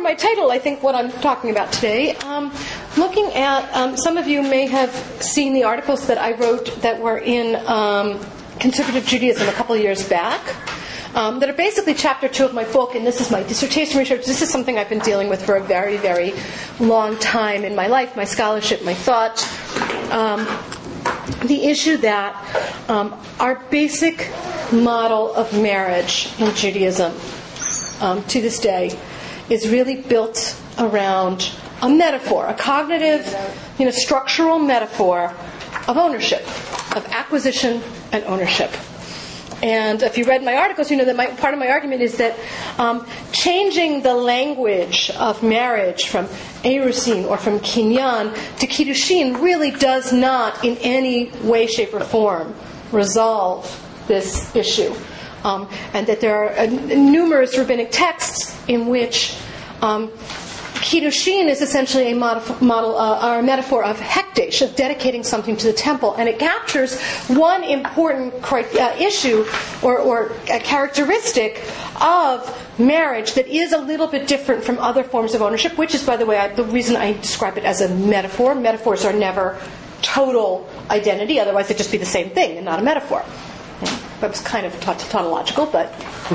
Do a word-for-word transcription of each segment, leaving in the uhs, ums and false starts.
my title, I think, what I'm talking about today. Um, looking at, um, some of you may have seen the articles that I wrote that were in um, Conservative Judaism a couple of years back, um, that are basically chapter two of my book, and this is my dissertation research. This is something I've been dealing with for a very, very long time in my life, my scholarship, my thought. Um, the issue that um, our basic model of marriage in Judaism um, to this day is really built around a metaphor, a cognitive, you know, structural metaphor of ownership, of acquisition and ownership. And if you read my articles, you know that my, part of my argument is that um, changing the language of marriage from erusin or from kinyan to kiddushin really does not in any way, shape, or form resolve this issue. Um, and that there are uh, numerous rabbinic texts in which um, kiddushin is essentially a model, model uh, or a metaphor of hekdesh, of dedicating something to the temple, and it captures one important uh, issue or, or a characteristic of marriage that is a little bit different from other forms of ownership, which is, by the way, I, the reason I describe it as a metaphor. Metaphors are never total identity, otherwise they'd just be the same thing and not a metaphor. That was kind of tautological, but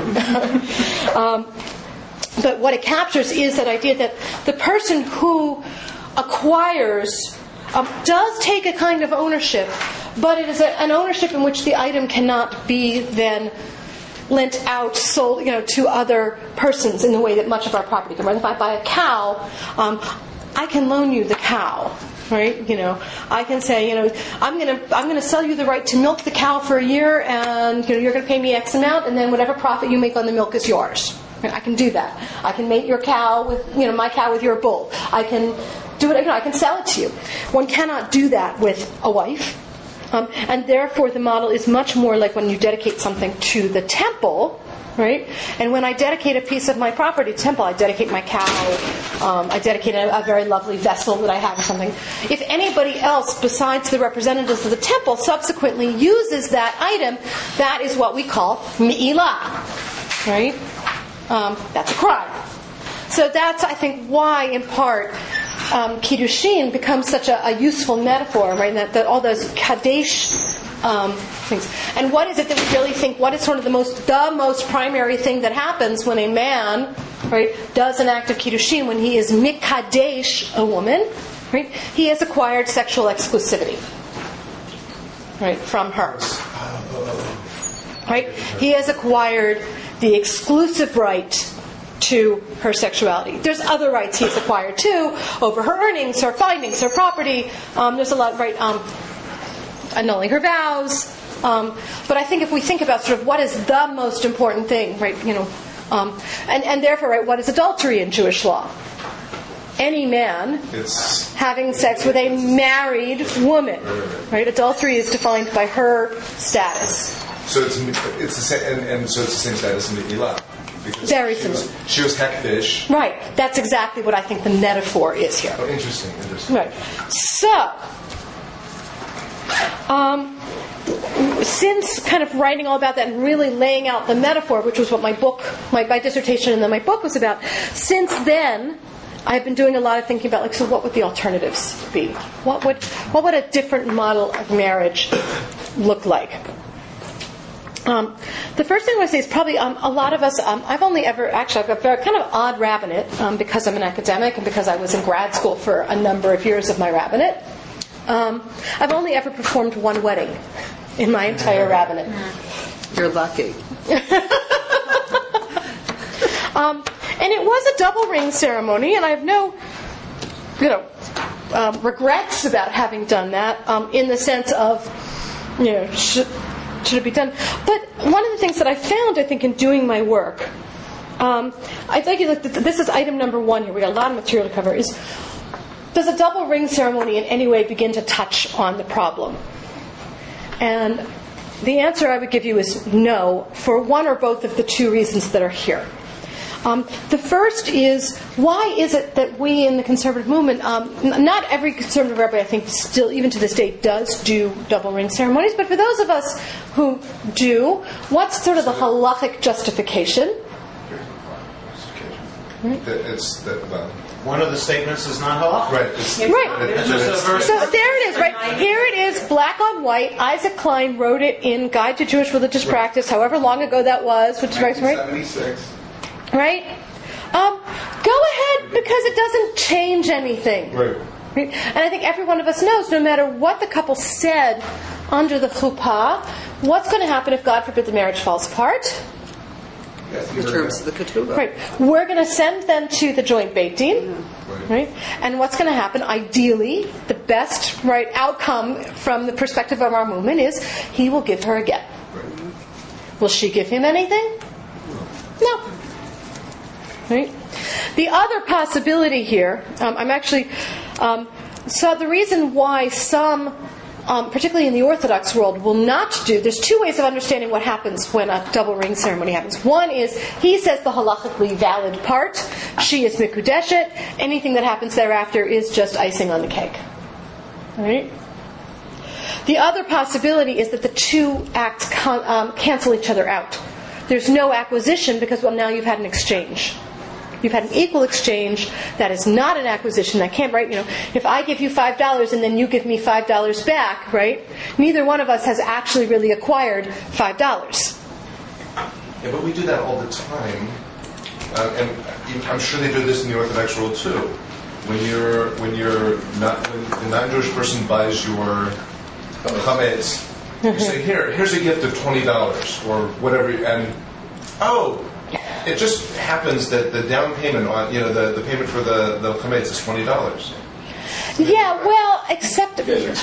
um, but what it captures is that idea that the person who acquires um, does take a kind of ownership, but it is a, an ownership in which the item cannot be then lent out, sold, you know, to other persons in the way that much of our property can. If I buy a cow, um, I can loan you the cow. Right, you know, I can say, you know, I'm gonna I'm gonna sell you the right to milk the cow for a year, and you know, you're gonna pay me X amount, and then whatever profit you make on the milk is yours. I can do that. I can mate your cow with, you know, my cow with your bull. I can do it. You know, I can sell it to you. One cannot do that with a wife, um, and therefore the model is much more like when you dedicate something to the temple. Right? And when I dedicate a piece of my property to temple, I dedicate my cow, um, I dedicate a, a very lovely vessel that I have or something. If anybody else besides the representatives of the temple subsequently uses that item, that is what we call me'ilah. Right? Um, that's a crime. So that's, I think, why, in part, um, kiddushin becomes such a, a useful metaphor, right? That, that all those kadesh Um, things. And what is it that we really think, what is sort of the most the most primary thing that happens when a man, right, does an act of kiddushin, when he is mikadesh a woman, right? He has acquired sexual exclusivity, right, from her. Right? He has acquired the exclusive right to her sexuality. There's other rights he's acquired too, over her earnings, her findings, her property. Um, there's a lot, right, um, annulling her vows. Um, but I think if we think about sort of what is the most important thing, right, you know, um, and, and therefore, right, what is adultery in Jewish law? Any man it's, having sex with a married woman, right? Adultery is defined by her status. So it's it's the same, and, and so it's the same status in the Ilah. Very she similar. Was, she was hekdesh. Right. That's exactly what I think the metaphor is here. Oh, interesting. Interesting. Right. So. Um, since kind of writing all about that and really laying out the metaphor, which was what my book, my, my dissertation and then my book was about, since then I've been doing a lot of thinking about, like, so what would the alternatives be? What would what would a different model of marriage look like? Um, the first thing I want to say is probably um, a lot of us, um, I've only ever, actually I've got a very kind of odd rabbinate um, because I'm an academic and because I was in grad school for a number of years of my rabbinate. Um, I've only ever performed one wedding in my entire rabbinate. You're lucky. um, and it was a double ring ceremony, and I have no, you know, um, regrets about having done that. Um, in the sense of, you know, should, should it be done? But one of the things that I found, I think, in doing my work, um, I think this is item number one here. We got a lot of material to cover. Is does a double ring ceremony in any way begin to touch on the problem? And the answer I would give you is no, for one or both of the two reasons that are here. Um, the first is, why is it that we in the conservative movement, um, n- not every conservative rabbi, I think, still, even to this day, does do double ring ceremonies, but for those of us who do, what's sort of the halachic justification? that it's that well, One of the statements is not halakha. right. It's, Right. it- It's just a it's- verse. So there it is, right? Here it is, black on white. Isaac Klein wrote it in Guide to Jewish Religious Practice, however long ago that was, which is right, nineteen seventy-six. right? Um, go ahead, because it doesn't change anything. Right. Right? And I think every one of us knows, no matter what the couple said under the chuppah, what's going to happen if, God forbid, the marriage falls apart? Yes, In terms of the ketubah. Right. We're going to send them to the joint Beit Din. Right. Right? And what's going to happen, ideally, the best right outcome from the perspective of our movement is he will give her a get. Right. Will she give him anything? No. Right? The other possibility here, um, I'm actually, um, so the reason why some, um, particularly in the Orthodox world, will not do, there's two ways of understanding what happens when a double ring ceremony happens. One is, he says the halachically valid part, she is mikudeshet, anything that happens thereafter is just icing on the cake. Right? The other possibility is that the two acts con- um, cancel each other out. There's no acquisition because, well, now you've had an exchange. You've had an equal exchange. That is not an acquisition. I can't, right? You know, if I give you five dollars and then you give me five dollars back, right? Neither one of us has actually really acquired five dollars. Yeah, but we do that all the time, uh, and I'm sure they do this in the Orthodox world too. When you're when you're not when the non-Jewish person buys your chametz, you say, "Here, here's a gift of twenty dollars or whatever," and oh. It just happens that the down payment on, you know, the, the payment for the, the chametz is twenty dollars. Yeah, well, except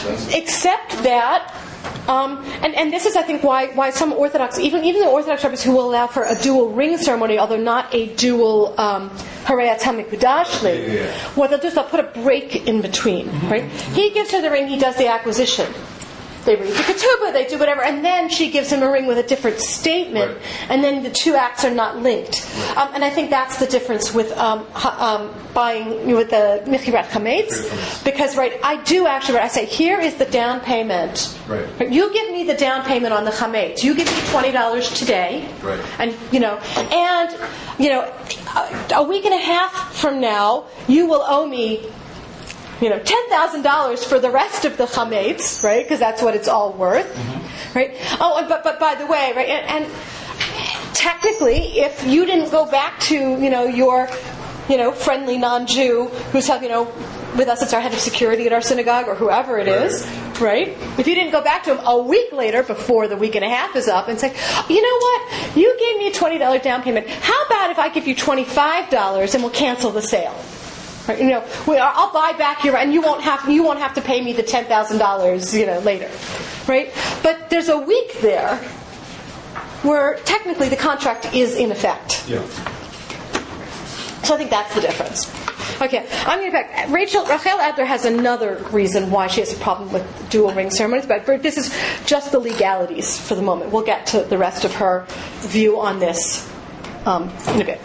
except that, um, and and this is, I think, why why some Orthodox, even even the Orthodox rabbis who will allow for a dual ring ceremony, although not a dual harayat hamikdash, Yeah. what they'll do is they'll put a break in between, right? He gives her the ring, he does the acquisition. They read the ketubah, they do whatever, and then she gives him a ring with a different statement, Right. and then the two acts are not linked. Right. Um, and I think that's the difference with um, ha, um, buying with the michirat chametz, because right, I do actually, I say, here is the down payment. Right. You give me the down payment on the chametz. You give me twenty dollars today, Right. and you know, and you know, a, a week and a half from now, you will owe me. You know, ten thousand dollars for the rest of the chametz, right? Because that's what it's all worth, mm-hmm. right? Oh, and, but but by the way, right? And, and technically, if you didn't go back to you know your you know friendly non-Jew who's you know with us, it's our head of security at our synagogue or whoever it Right. is, right? If you didn't go back to him a week later before the week and a half is up and say, you know what? You gave me a twenty dollars down payment. How about if I give you twenty-five dollars and we'll cancel the sale? Right, you know, we are, I'll buy back your, and you won't have you won't have to pay me the ten thousand dollars, you know, later, right? But there's a week there where technically the contract is in effect. Yeah. So I think that's the difference. Okay, I'm going to back. Rachel Rachel Adler has another reason why she has a problem with dual ring ceremonies, but this is just the legalities for the moment. We'll get to the rest of her view on this um, in a bit.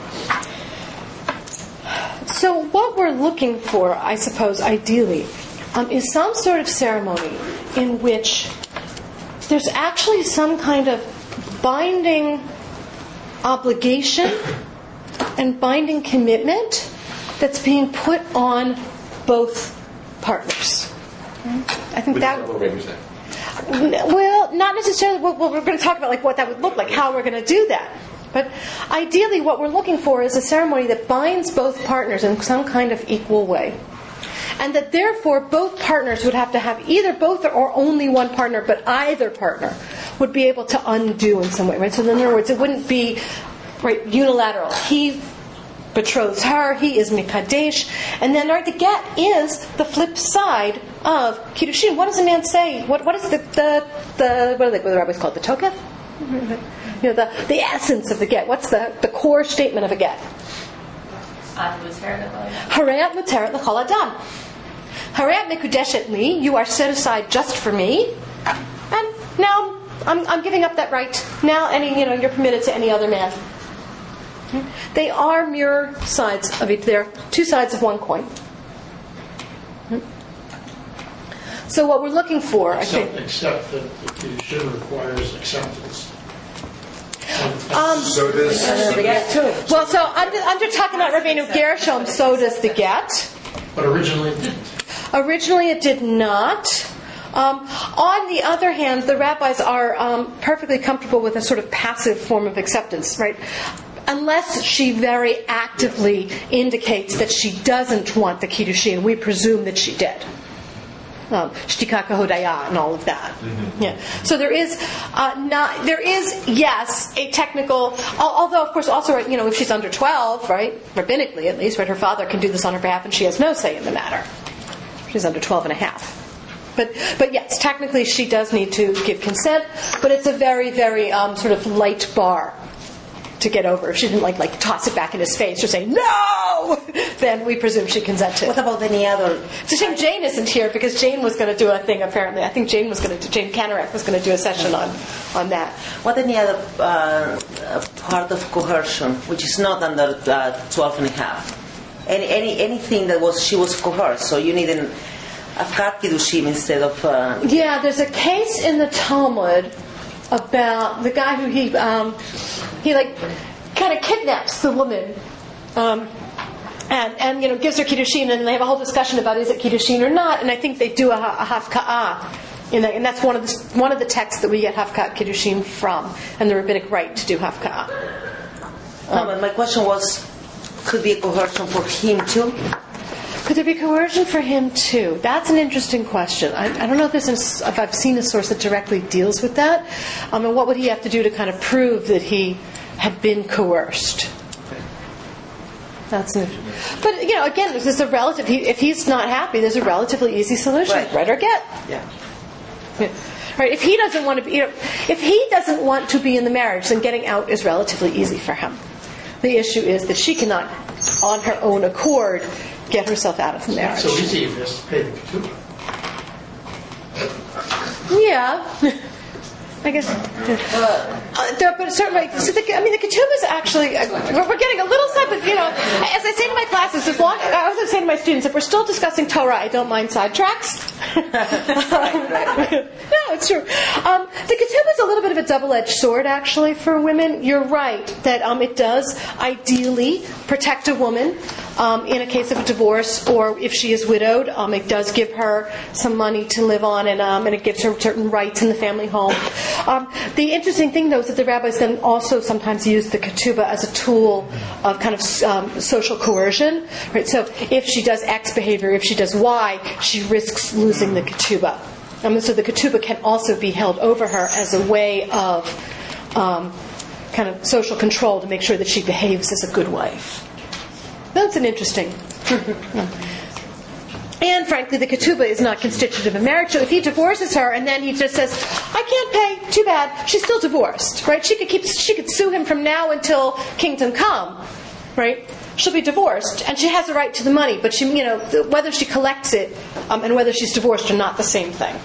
So what we're looking for, I suppose, ideally, um, is some sort of ceremony in which there's actually some kind of binding obligation and binding commitment that's being put on both partners. I think that. Well, not necessarily. Well, we're going to talk about like what that would look like, how we're going to do that. But ideally, what we're looking for is a ceremony that binds both partners in some kind of equal way. And that therefore, both partners would have to have either both or only one partner, but either partner would be able to undo in some way, right? So in other words, it wouldn't be right unilateral. He betroths her, he is mikadesh, and then right, the get is the flip side of kiddushin. What does a man say? What what is the the, the what do they, what do the rabbis call it? The tokef? You know, the, the essence of the get. What's the, the core statement of a get? Harayat muteret l'chol adam. Harayat mekudeshet li. You are set aside just for me, and now I'm, I'm giving up that right. Now, any you know, you're permitted to any other man. They are mirror sides of each. They're two sides of one coin. So what we're looking for, except, I think, except that the kiddushin requires acceptance. Um, So does. well, so under, under Takanat Rabbeinu Gershom, so does the get. But originally it didn't. Originally, it did not. Um, on the other hand, the rabbis are um, perfectly comfortable with a sort of passive form of acceptance, right? Unless she very actively indicates that she doesn't want the kiddushin, we presume that she did. Um, Shtika kahodaya and all of that. Mm-hmm. Yeah. So there is uh, not there is yes a technical. Although of course also you know if she's under twelve, right, rabbinically at least, right, her father can do this on her behalf and she has no say in the matter. She's under twelve and a half. But but yes, technically she does need to give consent, but it's a very very um, sort of light bar to get over. If she didn't like like toss it back in his face or say no, then we presume she consented. What about any other? It's a shame Jane isn't here because Jane was going to do a thing. Apparently, I think Jane was going to. Jane Canarak was going to do a session on on that. What any other uh, part of coercion which is not under uh, twelve and a half? Any any anything that was she was coerced, so you need an afkat kiddushin instead of. Uh, yeah, there's a case in the Talmud about the guy who he um, he like kind of kidnaps the woman. Um, And, and you know gives her kiddushin, and they have a whole discussion about is it kiddushin or not. And I think they do a, a hafka'ah, in that, and that's one of the one of the texts that we get hafka'at kiddushin from, and the rabbinic right to do hafka'ah. Um, no, but my question was, could be a coercion for him too? Could there be coercion for him too? That's an interesting question. I, I don't know if, there's a, if I've seen a source that directly deals with that. Um, and what would he have to do to kind of prove that he had been coerced? That's new. But, you know, again, there's a relative. He, if he's not happy, there's a relatively easy solution. Right. Write or get. Yeah. Yeah. Right. If he doesn't want to be, you know, if he doesn't want to be in the marriage, then getting out is relatively easy for him. The issue is that she cannot, on her own accord, get herself out of the marriage. So easy if you just pay the ketubah. Yeah. I guess, uh, there, but certainly, so the, I mean, the ketubah is actually, uh, we're, we're getting a little side, but, you know, as I say to my classes, as long, I was saying to my students, if we're still discussing Torah, I don't mind sidetracks. No, it's true. Um, the ketubah is a little bit of a double-edged sword, actually, for women. You're right, that um, it does ideally protect a woman um, in a case of a divorce, or if she is widowed, um, it does give her some money to live on, and, um, and it gives her certain rights in the family home. Um, the interesting thing, though, is that the rabbis then also sometimes use the ketubah as a tool of kind of um, social coercion. Right? So if she does X behavior, if she does Y, she risks losing the ketubah. Um, so the ketubah can also be held over her as a way of um, kind of social control to make sure that she behaves as a good wife. That's an interesting... And frankly, the ketubah is not constitutive of marriage. So if he divorces her and then he just says, "I can't pay," too bad. She's still divorced, right? She could keep, she could sue him from now until kingdom come, right? She'll be divorced, and she has a right to the money. But she, you know, whether she collects it um, and whether she's divorced are not the same thing.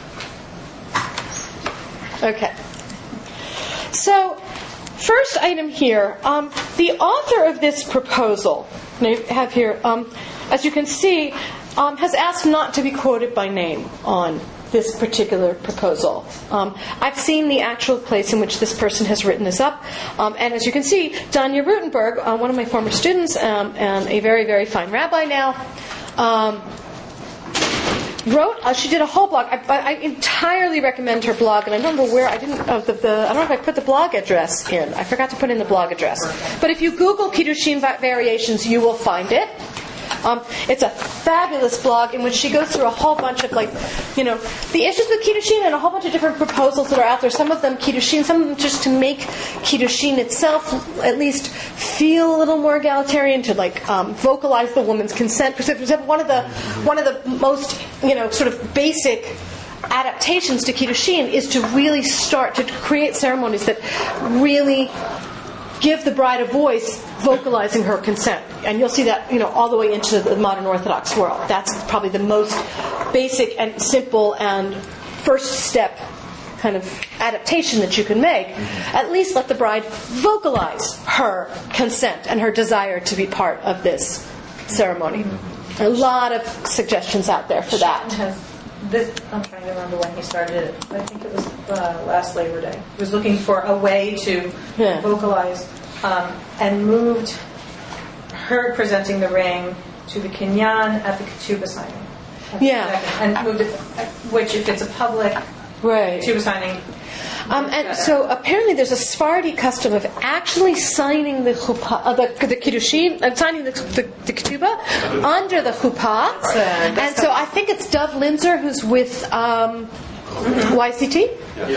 Okay. So, first item here, um, the author of this proposal, and I have here, um, as you can see. Um, has asked not to be quoted by name on this particular proposal. Um, I've seen the actual place in which this person has written this up, um, and as you can see, Danya Rutenberg, uh, one of my former students um, and a very, very fine rabbi now, um, wrote. Uh, she did a whole blog. I, I entirely recommend her blog, and I don't know where I didn't. Uh, the, the, I don't know if I put the blog address in. I forgot to put in the blog address. But if you Google Kiddushin variations, you will find it. Um, it's a fabulous blog in which she goes through a whole bunch of, like, you know, the issues with Kiddushin and a whole bunch of different proposals that are out there. Some of them Kiddushin, some of them just to make Kiddushin itself at least feel a little more egalitarian, to like um, vocalize the woman's consent. For example, one of the one of the most, you know, sort of basic adaptations to Kiddushin is to really start to create ceremonies that really give the bride a voice, vocalizing her consent. And you'll see that, you know, all the way into the modern Orthodox world. That's probably the most basic and simple and first step kind of adaptation that you can make. At least let the bride vocalize her consent and her desire to be part of this ceremony. A lot of suggestions out there for that. Has this, I'm trying to remember when he started it. I think it was uh, last Labor Day. He was looking for a way to Yeah. vocalize um, and moved her presenting the ring to the kinyan at the ketubah signing. Yeah. And moved it, which if it's a public Right. ketubah signing, Um, and so apparently there's a Sephardi custom of actually signing the chuppah, uh, the, the kiddushin, uh, signing the, the, the ketubah under the chuppah. And so I think it's Dove Linzer who's with um, Y C T.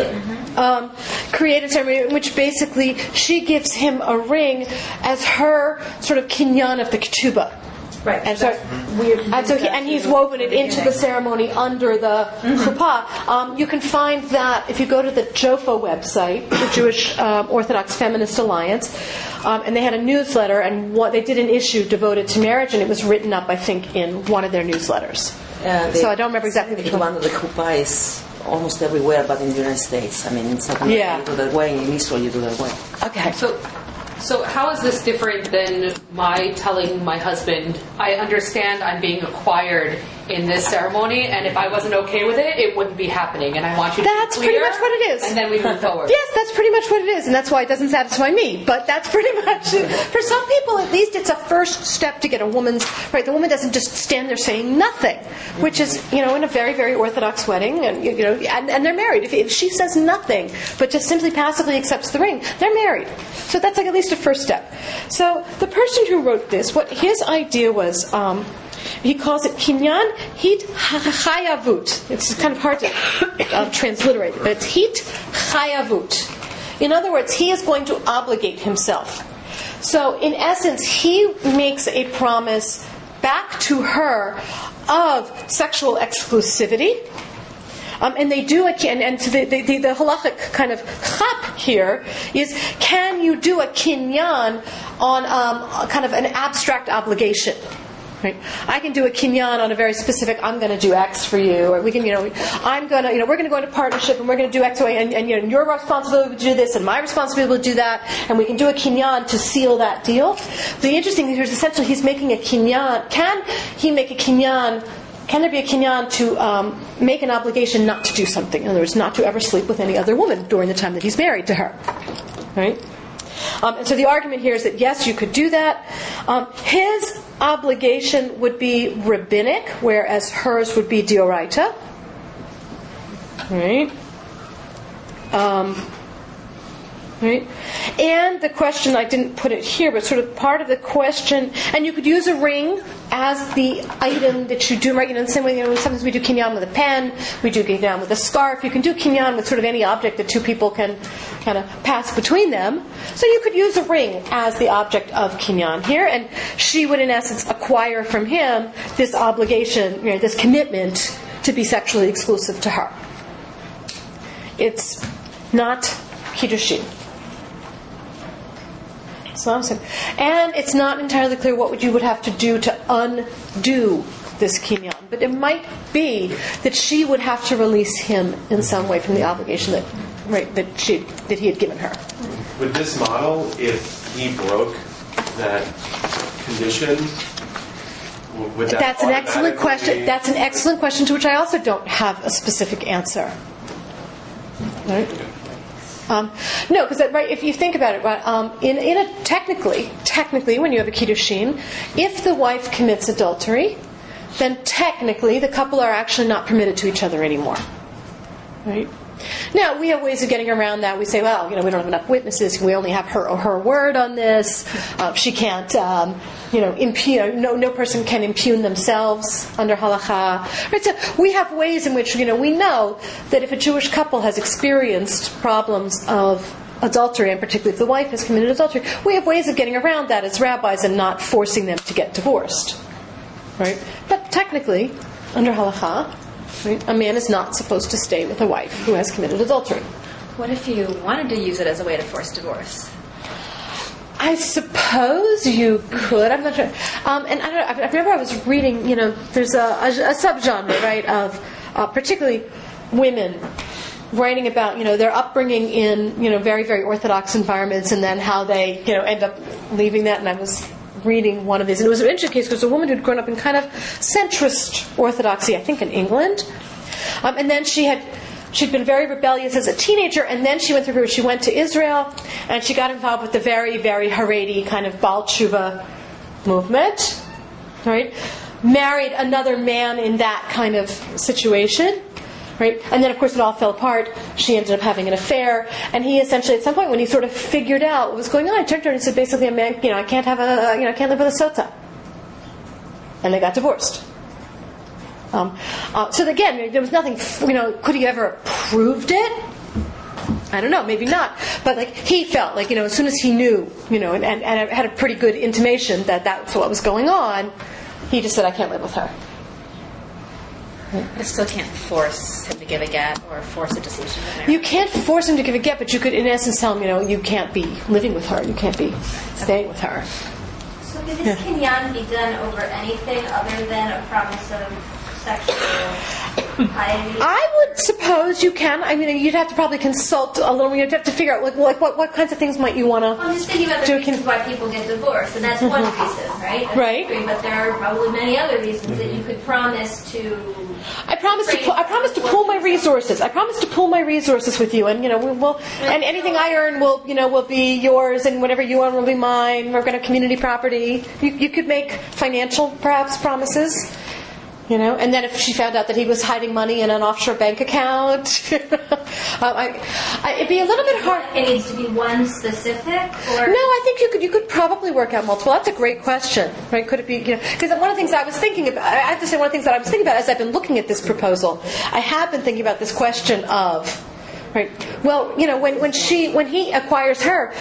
Um, created ceremony in which basically she gives him a ring as her sort of kinyan of the ketubah. right? And so, weird. and so, he, and he's woven it into the ceremony under the chuppah. Um, you can find that if you go to the JOFA website, the Jewish um, Orthodox Feminist Alliance, um, and they had a newsletter, and what they did an issue devoted to marriage, and it was written up, I think, in one of their newsletters. Uh, So I don't remember exactly which the one. one of the chuppah is almost everywhere, but in the United States. I mean, in South America Yeah. you do that way, in Israel you do that way. Okay. So, so how is this different than my telling my husband, I understand I'm being acquired in this ceremony, and if I wasn't okay with it, it wouldn't be happening, and I want you to That's be pretty clear, much what it is. and then we move forward. Yes, that's pretty much what it is, and that's why it doesn't satisfy me. But that's pretty much it. For some people, at least, it's a first step to get a woman's right. The woman doesn't just stand there saying nothing, which is, you know, in a very, very Orthodox wedding, and you know, and, and they're married. If, if she says nothing but just simply passively accepts the ring, they're married. So that's like at least a first step. So the person who wrote this, what his idea was. Um, He calls it kinyan hit chayavut. It's kind of hard to uh, transliterate it, but it's hit chayavut. In other words, he is going to obligate himself. So, in essence, he makes a promise back to her of sexual exclusivity. Um, and they do it, and, and so the, the, the halachic kind of chap here is, can you do a kinyan on um, kind of an abstract obligation? Right. I can do a kinyan on a very specific, I'm going to do X for you, or we can, you know, I'm going to, you know, we're going to go into partnership and we're going to do X, Y, and, and you know, your responsibility to do this and my responsibility to do that, and we can do a kinyan to seal that deal. The interesting thing here is essentially he's making a kinyan. Can he make a kinyan? Can there be a kinyan to um, make an obligation not to do something? In other words, not to ever sleep with any other woman during the time that he's married to her. Right? Um, and so the argument here is that yes, you could do that. Um, his obligation would be rabbinic, whereas hers would be deoraita. Right? Um, right? And the question, I didn't put it here, but sort of part of the question, and you could use a ring as the item that you do, right? You know, the same way, you know, sometimes we do kinyan with a pen, we do kinyan with a scarf. You can do kinyan with sort of any object that two people can kind of pass between them. So you could use a ring as the object of kinyan here, and she would, in essence, acquire from him this obligation, you know, this commitment to be sexually exclusive to her. It's not kiddushin. It's not the same. And it's not entirely clear what you would have to do to undo this kinyan. But it might be that she would have to release him in some way from the obligation that right, that she that he had given her. With this model, if he broke that condition, would that That's an excellent automatically- question. That's an excellent question to which I also don't have a specific answer. Right? Um, no, because right, if you think about it, right, um, in in a technically, technically, when you have a kiddushin, if the wife commits adultery, then technically the couple are actually not permitted to each other anymore. Right? Now, we have ways of getting around that. We say, well, you know, we don't have enough witnesses. We only have her her word on this. Uh, she can't, um, you know, impugn. No, no person can impugn themselves under halacha. Right? So we have ways in which, you know, we know that if a Jewish couple has experienced problems of adultery, and particularly if the wife has committed adultery, we have ways of getting around that as rabbis and not forcing them to get divorced. Right? But technically, under halacha, right, a man is not supposed to stay with a wife who has committed adultery. What if you wanted to use it as a way to force divorce? I suppose you could. I'm not sure. Um, and I don't know. I remember I was reading. You know, there's a, a, a subgenre, right, of uh, particularly women writing about, you know, their upbringing in, you know, very very orthodox environments, and then how they, you know, end up leaving that. And I was reading one of these, and it was an interesting case because it was a woman who'd grown up in kind of centrist orthodoxy, I think in England, Um, and then she had she'd been very rebellious as a teenager, and then she went through she went to Israel, and she got involved with the very, very Haredi kind of Baal Tshuva movement, right? Married another man in that kind of situation, right? And then, of course, it all fell apart. She ended up having an affair, and he essentially, at some point, when he sort of figured out what was going on, he turned to her and said, basically, a man, you know, I can't have a, you know, I can't live with a sota. And they got divorced. Um, uh, so again, there was nothing, you know, could he ever have proved it? I don't know, maybe not. But like he felt like, you know, as soon as he knew, you know, and, and, and had a pretty good intimation that that's what was going on, he just said, I can't live with her. I still can't force him to give a get or force a dissolution of marriage. You can't force him to give a get, but you could, in essence, tell him, you know, you can't be living with her. You can't be staying with her. So could this kinyan be done over anything other than a promise of sexual piety? I would suppose you can. I mean, you'd have to probably consult a little. You'd have to figure out like, like what, what kinds of things might you want to. I'm just thinking about the reasons can, why people get divorced, and that's one reason, right? That's right. Agree, but there are probably many other reasons that you could promise to. I promise to. Pull, I promise to pool my resources. I promise to pool my resources with you, and you know, we will. And anything I earn will, you know, will be yours, and whatever you earn will be mine. We're going to have community property. You, you could make financial, perhaps, promises. You know, and then if she found out that he was hiding money in an offshore bank account, um, I, I, it'd be a little bit hard. It needs to be one specific, or no, I think you could you could probably work out multiple. That's a great question, right? Could it be? You know, because one of the things I was thinking about, I have to say, one of the things that I was thinking about as I've been looking at this proposal, I have been thinking about this question of, right? Well, you know, when when she when he acquires her.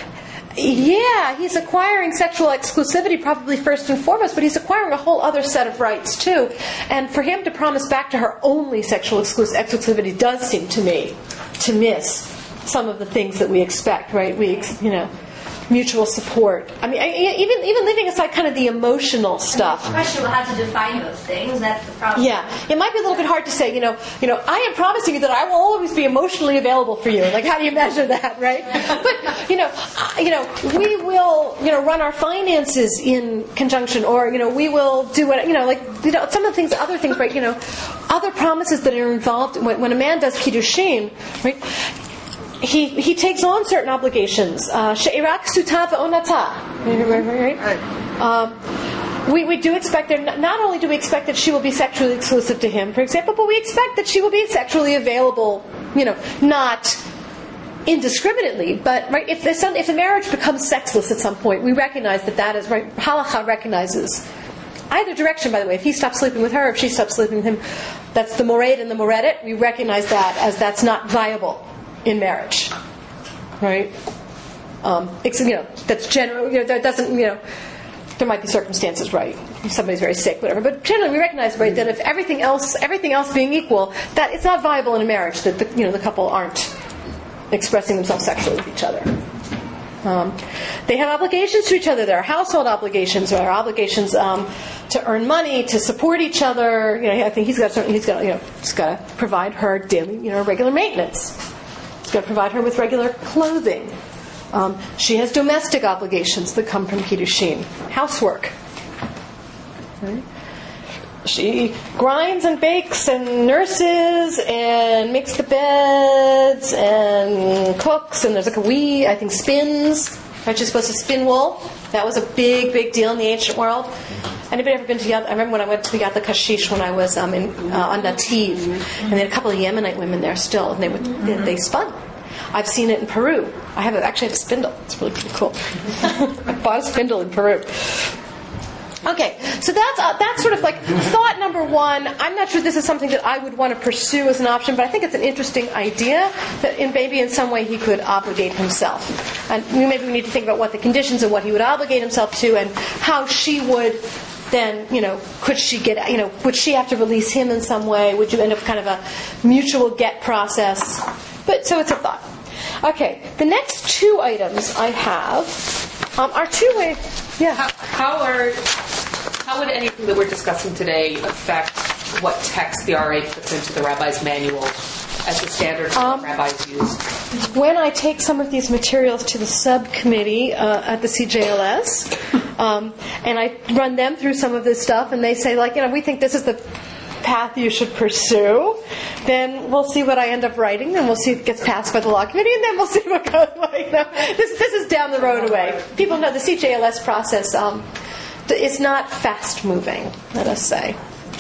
Yeah, he's acquiring sexual exclusivity probably first and foremost, but he's acquiring a whole other set of rights too. And for him to promise back to her only sexual exclus- exclusivity does seem to me to miss some of the things that we expect, right? We, ex- you know, mutual support. I mean, I, even even leaving aside kind of the emotional stuff. The question will have to define those things. That's the problem. Yeah, it might be a little bit hard to say. You know, you know, I am promising you that I will always be emotionally available for you. Like, how do you measure that, right? But you know, uh, you know, we will, you know, run our finances in conjunction, or you know, we will do what, you know, like you know, some of the things, other things, right? You know, other promises that are involved when, when a man does kiddushin, right? He he takes on certain obligations. She'irak suta v'onata. Right? Um, we we do expect that. Not only do we expect that she will be sexually exclusive to him, for example, but we expect that she will be sexually available. You know, not indiscriminately, but right. If the son, if the marriage becomes sexless at some point, we recognize that that is right. Halacha recognizes either direction. By the way, if he stops sleeping with her, if she stops sleeping with him, that's the mored and the moredet. We recognize that as that's not viable in marriage, right? Um, it's, you know, that's general. You know, that doesn't. You know, there might be circumstances, right? If somebody's very sick, whatever. But generally, we recognize, right, that if everything else, everything else being equal, that it's not viable in a marriage that the, you know the couple aren't expressing themselves sexually with each other. Um, they have obligations to each other. There are household obligations. There are obligations um, to earn money, to support each other. You know, I think he's got he's got you know he's got to provide her daily, you know, regular maintenance. He's got to provide her with regular clothing. Um, she has domestic obligations that come from kiddushin, housework. Right? She grinds and bakes and nurses and makes the beds and cooks, and there's like a wee, I think, spins. Right? She's supposed to spin wool. That was a big, big deal in the ancient world. Anybody ever been to Yad? I remember when I went to the Yad Kashish when I was um, in, uh, on Nativ, and they had a couple of Yemenite women there still, and they would they, they spun. I've seen it in Peru. I have a, actually have a spindle. It's really pretty cool. I bought a spindle in Peru. Okay, so that's uh, that's sort of like thought number one. I'm not sure this is something that I would want to pursue as an option, but I think it's an interesting idea that in maybe in some way he could obligate himself. And maybe we need to think about what the conditions and what he would obligate himself to, and how she would then, you know, could she get, you know, would she have to release him in some way? Would you end up kind of a mutual get process? But so it's a thought. Okay, the next two items I have um, are two ways. Yeah. How, how are how would anything that we're discussing today affect what text the R A puts into the rabbi's manual as the standard um, rabbis use? When I take some of these materials to the subcommittee uh, at the C J L S, um, and I run them through some of this stuff, and they say, like, you know, we think this is the path you should pursue, then we'll see what I end up writing, then we'll see if it gets passed by the law committee, and then we'll see what goes away. No, this, this is down the road away. People know the C J L S process um, is not fast-moving, let us say.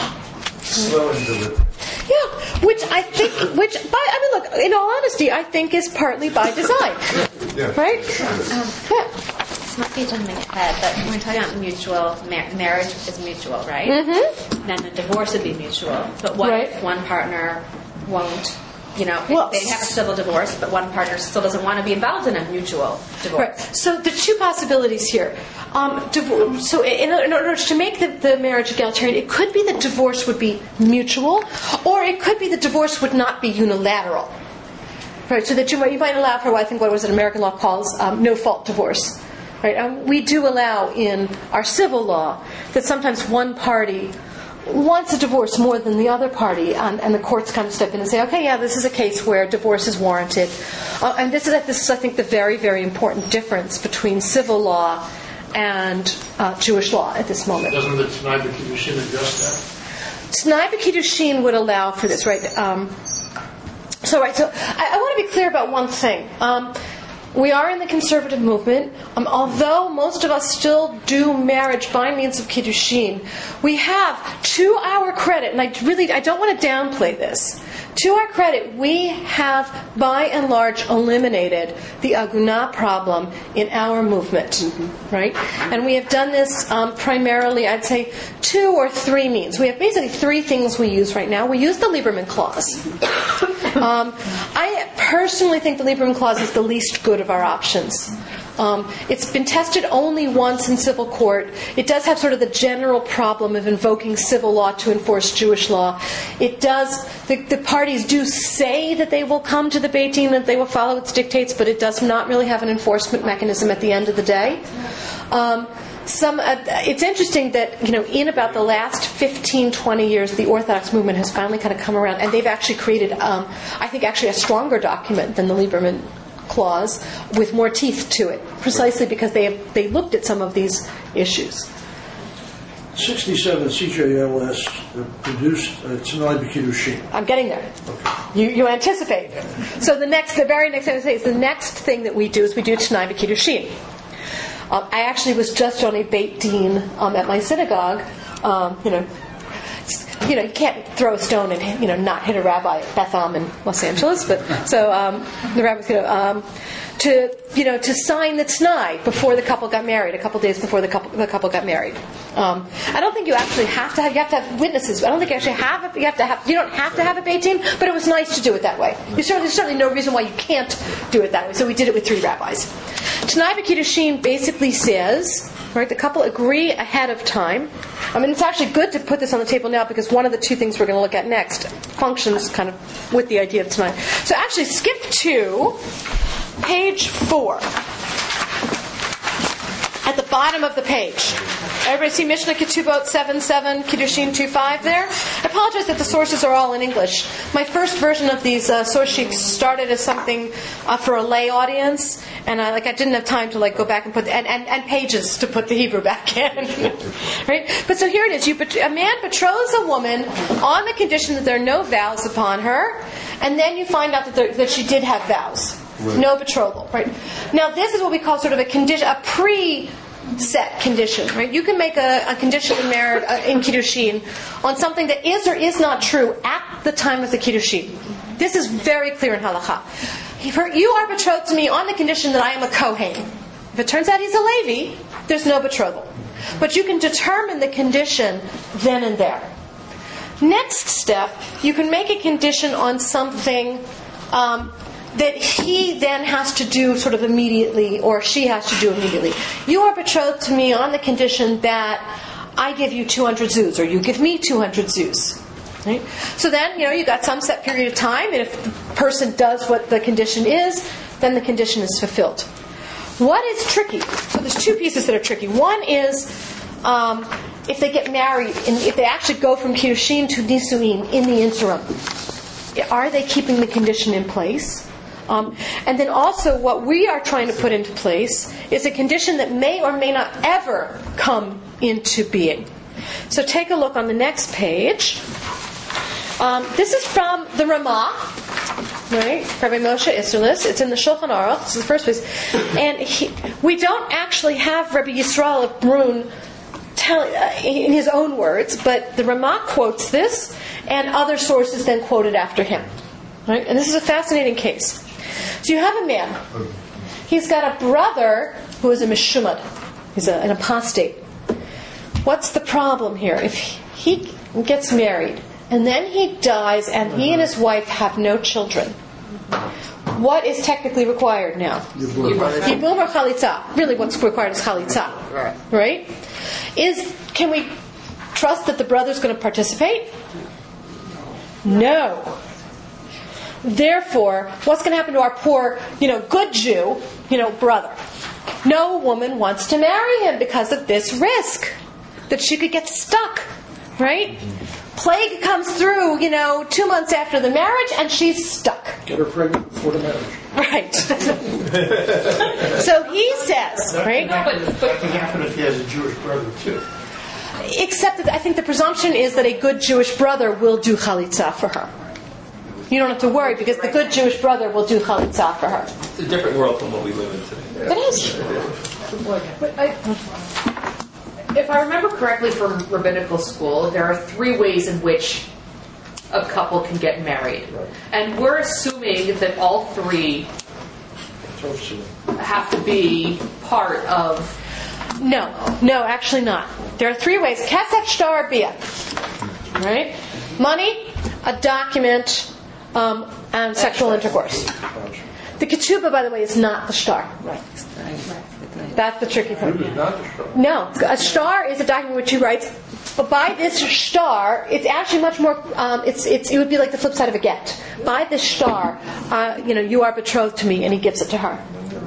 Slow and deliberate. Yeah, which I think, which, by, I mean, look, in all honesty, I think is partly by design. Yeah. Right? Um, Yeah. This might be jumping ahead, but when we're talking about mutual, mar- marriage is mutual, right? Mm-hmm. Then a divorce would be mutual. But what Right. if one partner won't, you know, Well, they have a civil divorce, but one partner still doesn't want to be involved in a mutual divorce? Right. So the two possibilities here. Um, divor- so in, in order to make the, the marriage egalitarian, it could be that divorce would be mutual, or it could be that divorce would not be unilateral. Right. So that you might, you might allow for what I think what was it American law calls um, no-fault divorce. Right. Um, we do allow in our civil law that sometimes one party wants a divorce more than the other party, and, and the courts kind of step in and say, okay, yeah, this is a case where divorce is warranted. Uh, and this is, this is, I think, the very, very important difference between civil law and uh, Jewish law at this moment. Doesn't the Tanai B'Kiddushin address that? Tanai B'Kiddushin would allow for this, right? Um, so, right, so I, I want to be clear about one thing. Um, We are in the conservative movement. Um, although most of us still do marriage by means of kiddushin, we have, to our credit, and I really I don't want to downplay this. To our credit, we have by and large eliminated the agunah problem in our movement, mm-hmm. right? And we have done this um, primarily, I'd say, two or three means. We have basically three things we use right now. We use the Lieberman Clause. Um, I personally think the Lieberman Clause is the least good of our options. Um, it's been tested only once in civil court. It does have sort of the general problem of invoking civil law to enforce Jewish law. It does, the, the parties do say that they will come to the Beit Din, that they will follow its dictates, but it does not really have an enforcement mechanism at the end of the day. Um, Some, uh, it's interesting that, you know, in about the last fifteen, twenty years, the Orthodox movement has finally kind of come around, and they've actually created, um, I think, actually a stronger document than the Lieberman Clause with more teeth to it, precisely because they have, they looked at some of these issues. sixty-seven C J L S produced uh, Tanai B'Kiddushin. I'm getting there. Okay. You, you anticipate. So the next, the very next thing I say is the next thing that we do is we do Tanai B'Kiddushin. Um, I actually was just on a Beit Din um, at my synagogue. Um, you know, you know, you can't throw a stone and you know not hit a rabbi at Beth Am in Los Angeles, but so um, the rabbi's going to um, to you know to sign the Tanai before the couple got married, a couple days before the couple the couple got married. Um, I don't think you actually have to have you have to have witnesses. I don't think you actually have it. You have to have you don't have to have a Beit Din, but it was nice to do it that way. You certainly, there's certainly no reason why you can't do it that way. So we did it with three rabbis. Tanai B'Kiddushin basically says, right, the couple agree ahead of time. I mean, it's actually good to put this on the table now because one of the two things we're going to look at next functions kind of with the idea of tonight. So actually skip to page four. At the bottom of the page. Everybody see Mishnah Ketubot seven seven, Kiddushin two five there? I apologize that the sources are all in English. My first version of these uh, source sheets started as something uh, for a lay audience, and I like I didn't have time to like go back and put and, and, and pages to put the Hebrew back in. Right? But so here it is. You a man betroths a woman on the condition that there are no vows upon her, and then you find out that there, that she did have vows. Right. No betrothal, right? Now this is what we call sort of a condition, a pre-set condition, right? You can make a, a condition in marriage uh, in kiddushin on something that is or is not true at the time of the kiddushin. This is very clear in halakha. You are betrothed to me on the condition that I am a kohen. If it turns out he's a Levi, there's no betrothal, but you can determine the condition then and there. Next step, you can make a condition on something. Um, that he then has to do sort of immediately, or she has to do immediately. You are betrothed to me on the condition that I give you two hundred zuz, or you give me two hundred zuz. Right? So then, you know, you've got some set period of time, and if the person does what the condition is, then the condition is fulfilled. What is tricky? So there's two pieces that are tricky. One is um, if they get married, and if they actually go from kiddushin to nisuin in the interim, are they keeping the condition in place? Um, and then also what we are trying to put into place is a condition that may or may not ever come into being. So take a look on the next page. Um, this is from the Ramah, right? Rabbi Moshe Isserles. It's in the Shulchan Aruch. This is the first place. And he, we don't actually have Rabbi Yisrael of Brun tell, uh, in his own words, but the Ramah quotes this, and other sources then quote it after him. Right? And this is a fascinating case. So you have a man. He's got a brother who is a mishumad. He's a, an apostate. What's the problem here? If he gets married and then he dies and he and his wife have no children, what is technically required now? Yibum or chalitza. Really what's required is chalitza. Right? Is, can we trust that the brother's going to participate? No. Therefore, what's going to happen to our poor, you know, good Jew, you know, brother? No woman wants to marry him because of this risk that she could get stuck, right? Plague comes through, you know, two months after the marriage, and she's stuck. Get her pregnant before the marriage. Right. So he says, right? No, but, but that can happen if he has a Jewish brother too. Except that I think the presumption is that a good Jewish brother will do chalitza for her. You don't have to worry because the good Jewish brother will do chalitza for her. It's a different world from what we live in today. It is. But I, if I remember correctly from rabbinical school, there are three ways in which a couple can get married. And we're assuming that all three have to be part of... No, no, actually not. There are three ways. Kesef, shtar, bia. Right? Money, a document, um, and sexual intercourse. The ketubah, by the way, is not the shtar. Right. That's the tricky part. No, a shtar is a document which he writes. But by this shtar, it's actually much more. Um, it's it's it would be like the flip side of a get. By this shtar, uh, you know, you are betrothed to me, and he gives it to her.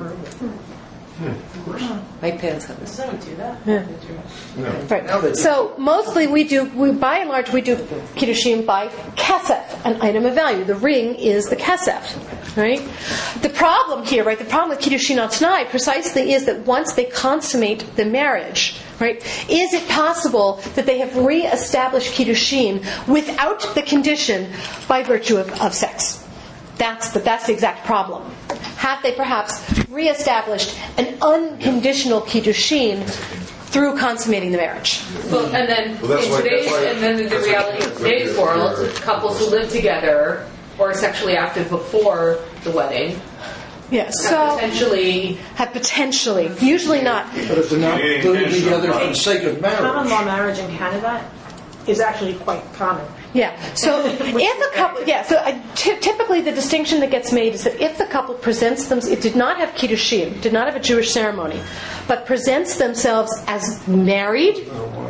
My parents have this. Don't do that. Yeah. No. Right. So mostly we do, we by and large we do kiddushin by kesef, an item of value. The ring is the kesef, right? The problem here, right? The problem with kiddushin on Tanai precisely is that once they consummate the marriage, right? Is it possible that they have re-established kiddushin without the condition by virtue of, of sex? That's the, that's the exact problem. Have they perhaps re-established an unconditional kiddushin through consummating the marriage? Well, and then Well, that's in why- today's, that's why- and then in the that's reality why- of today's world, couples who live together or are sexually active before the wedding Yeah, have so potentially have potentially, usually not. But if they're not living together for the sake of Common law marriage, marriage in Canada is actually quite common. Yeah. So if a couple, yeah. So uh, t- typically the distinction that gets made is that if the couple presents them, it did not have kiddushin, did not have a Jewish ceremony, but presents themselves as married,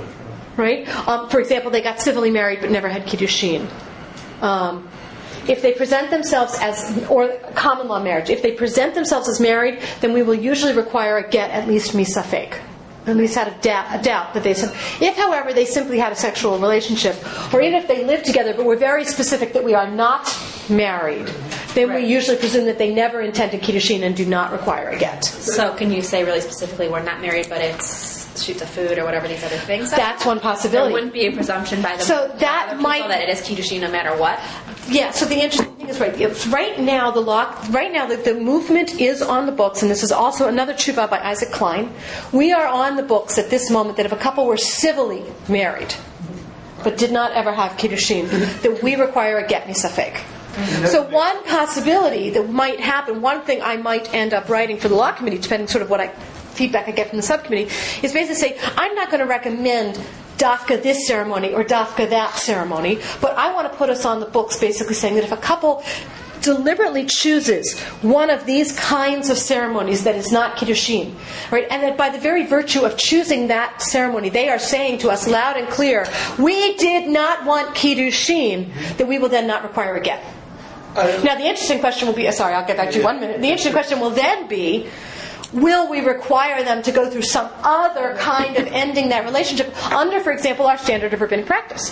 right? Um, for example, they got civilly married but never had kiddushin. Um, if they present themselves as, or common law marriage, if they present themselves as married, then we will usually require a get at least misafek. At least had a, da- a doubt that they. If, however, they simply had a sexual relationship, or even if they live together, but we're very specific that we are not married, then Right. we usually presume that they never intended kiddushin and do not require a get. So can you say really specifically we're not married, but it's shoots of food or whatever these other things are? That's one possibility. There wouldn't be a presumption by the So by that other people might- that it is kiddushin no matter what. Yeah. So the interesting thing is, right? It's right now, the law. Right now, the, the movement is on the books, and this is also another tshuva by Isaac Klein. We are on the books at this moment that if a couple were civilly married, but did not ever have kiddushin, that we require a get misafek. So one possibility that might happen, one thing I might end up writing for the law committee, depending sort of what I feedback I get from the subcommittee, is basically say, I'm not going to recommend dafka this ceremony or dafka that ceremony, but I want to put us on the books basically saying that if a couple deliberately chooses one of these kinds of ceremonies that is not kiddushin, right, and that by the very virtue of choosing that ceremony, they are saying to us loud and clear, we did not want kiddushin, that we will then not require a get. Now the interesting question will be, sorry, I'll get back to you one minute. The interesting question will then be, will we require them to go through some other kind of ending that relationship under, for example, our standard of rabbinic practice?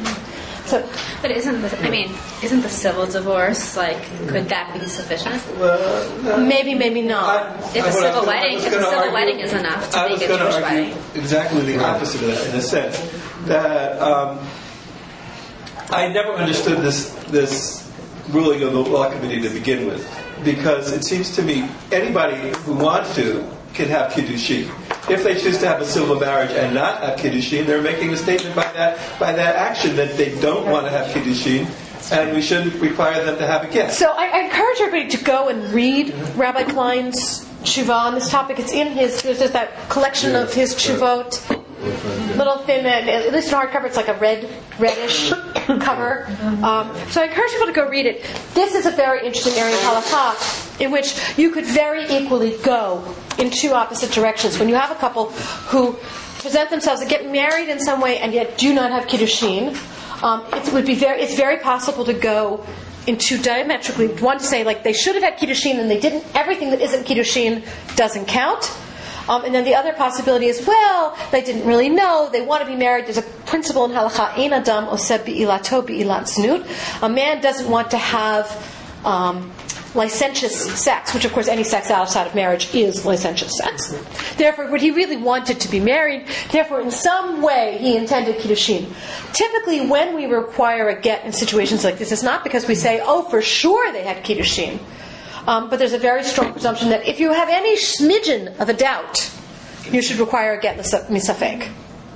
So, but isn't the, I mean, isn't the civil divorce, like, could that be sufficient? Well, maybe, maybe not. If a civil wedding, if a civil wedding is enough to I make was a going to Jewish argue wedding. exactly the opposite of that, in a sense that um, I never understood this this ruling of the law committee to begin with, because it seems to me anybody who wants to can have kiddushin. If they choose to have a civil marriage and not have kiddushin, they're making a statement by that by that action that they don't want to have kiddushin, and we shouldn't require them to have a get. So I, I encourage everybody to go and read Rabbi Klein's tshuva on this topic. It's in his, there's just that collection of his tshuvot. Little thin, and at least in hardcover, it's like a red, reddish cover. Um, so I encourage people to go read it. This is a very interesting area of halakha in which you could very equally go in two opposite directions. When you have a couple who present themselves and get married in some way and yet do not have kiddushin, um, it would be very. It's very possible to go in two diametrically. One to say like they should have had kiddushin and they didn't. Everything that isn't kiddushin doesn't count. Um, and then the other possibility is, well, they didn't really know. They want to be married. There's a principle in halakha, ein adam oseh bi'ilato bi'ilat znut. A man doesn't want to have um, licentious sex, which of course any sex outside of marriage is licentious sex. Therefore, what he really wanted to be married, therefore in some way he intended kiddushin. Typically when we require a get in situations like this, it's not because we say, oh, for sure they had kiddushin. Um, but there's a very strong presumption that if you have any smidgen of a doubt, you should require a get misafek.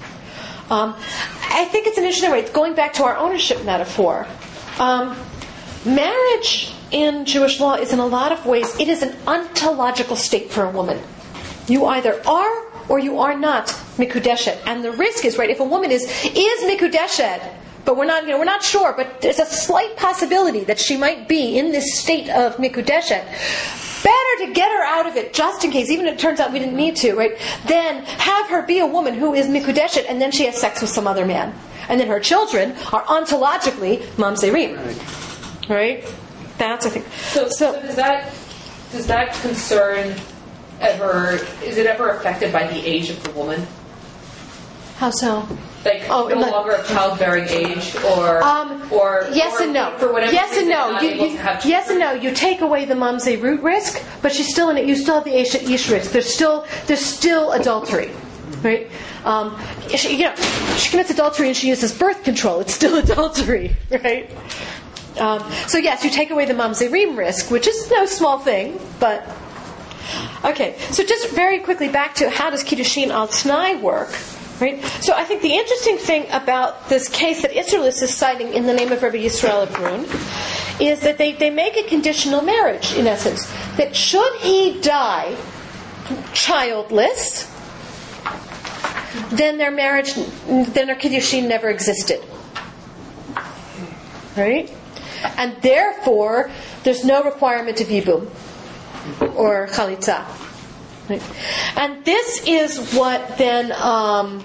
Um, I think it's an interesting way. Going back to our ownership metaphor, um, marriage in Jewish law is in a lot of ways, it is an ontological state for a woman. You either are or you are not mikudeshet. And the risk is, right, if a woman is, is mikudeshet, but we're not, you know, we're not sure, but there's a slight possibility that she might be in this state of mikudeshet. Better to get her out of it, just in case, even if it turns out we didn't need to, right? Then have her be a woman who is mikudeshet, and then she has sex with some other man, and then her children are ontologically mamzerim, right? That's I think. So, so, so does that does that concern ever? Is it ever affected by the age of the woman? How so? Like oh, no like, longer of childbearing age, or um, or yes or and no. For whatever yes reason, and no. not You, able you, to have yes and no. You take away the mamze root risk, but she's still in it. You still have the eshet ish risk. There's still there's still adultery, right? Um, she, you know, she commits adultery and she uses birth control. It's still adultery, right? Um, so yes, you take away the mamzerim risk, which is no small thing, but okay. So just very quickly back to how does kiddushin al t'nai work? Right? So I think the interesting thing about this case that Isserlis is citing in the name of Rabbi Yisrael Brun is that they, they make a conditional marriage, in essence. That should he die childless, then their marriage, then their kiddushin never existed. Right? And therefore, there's no requirement of yibum or chalitza. Right. And this is what then um,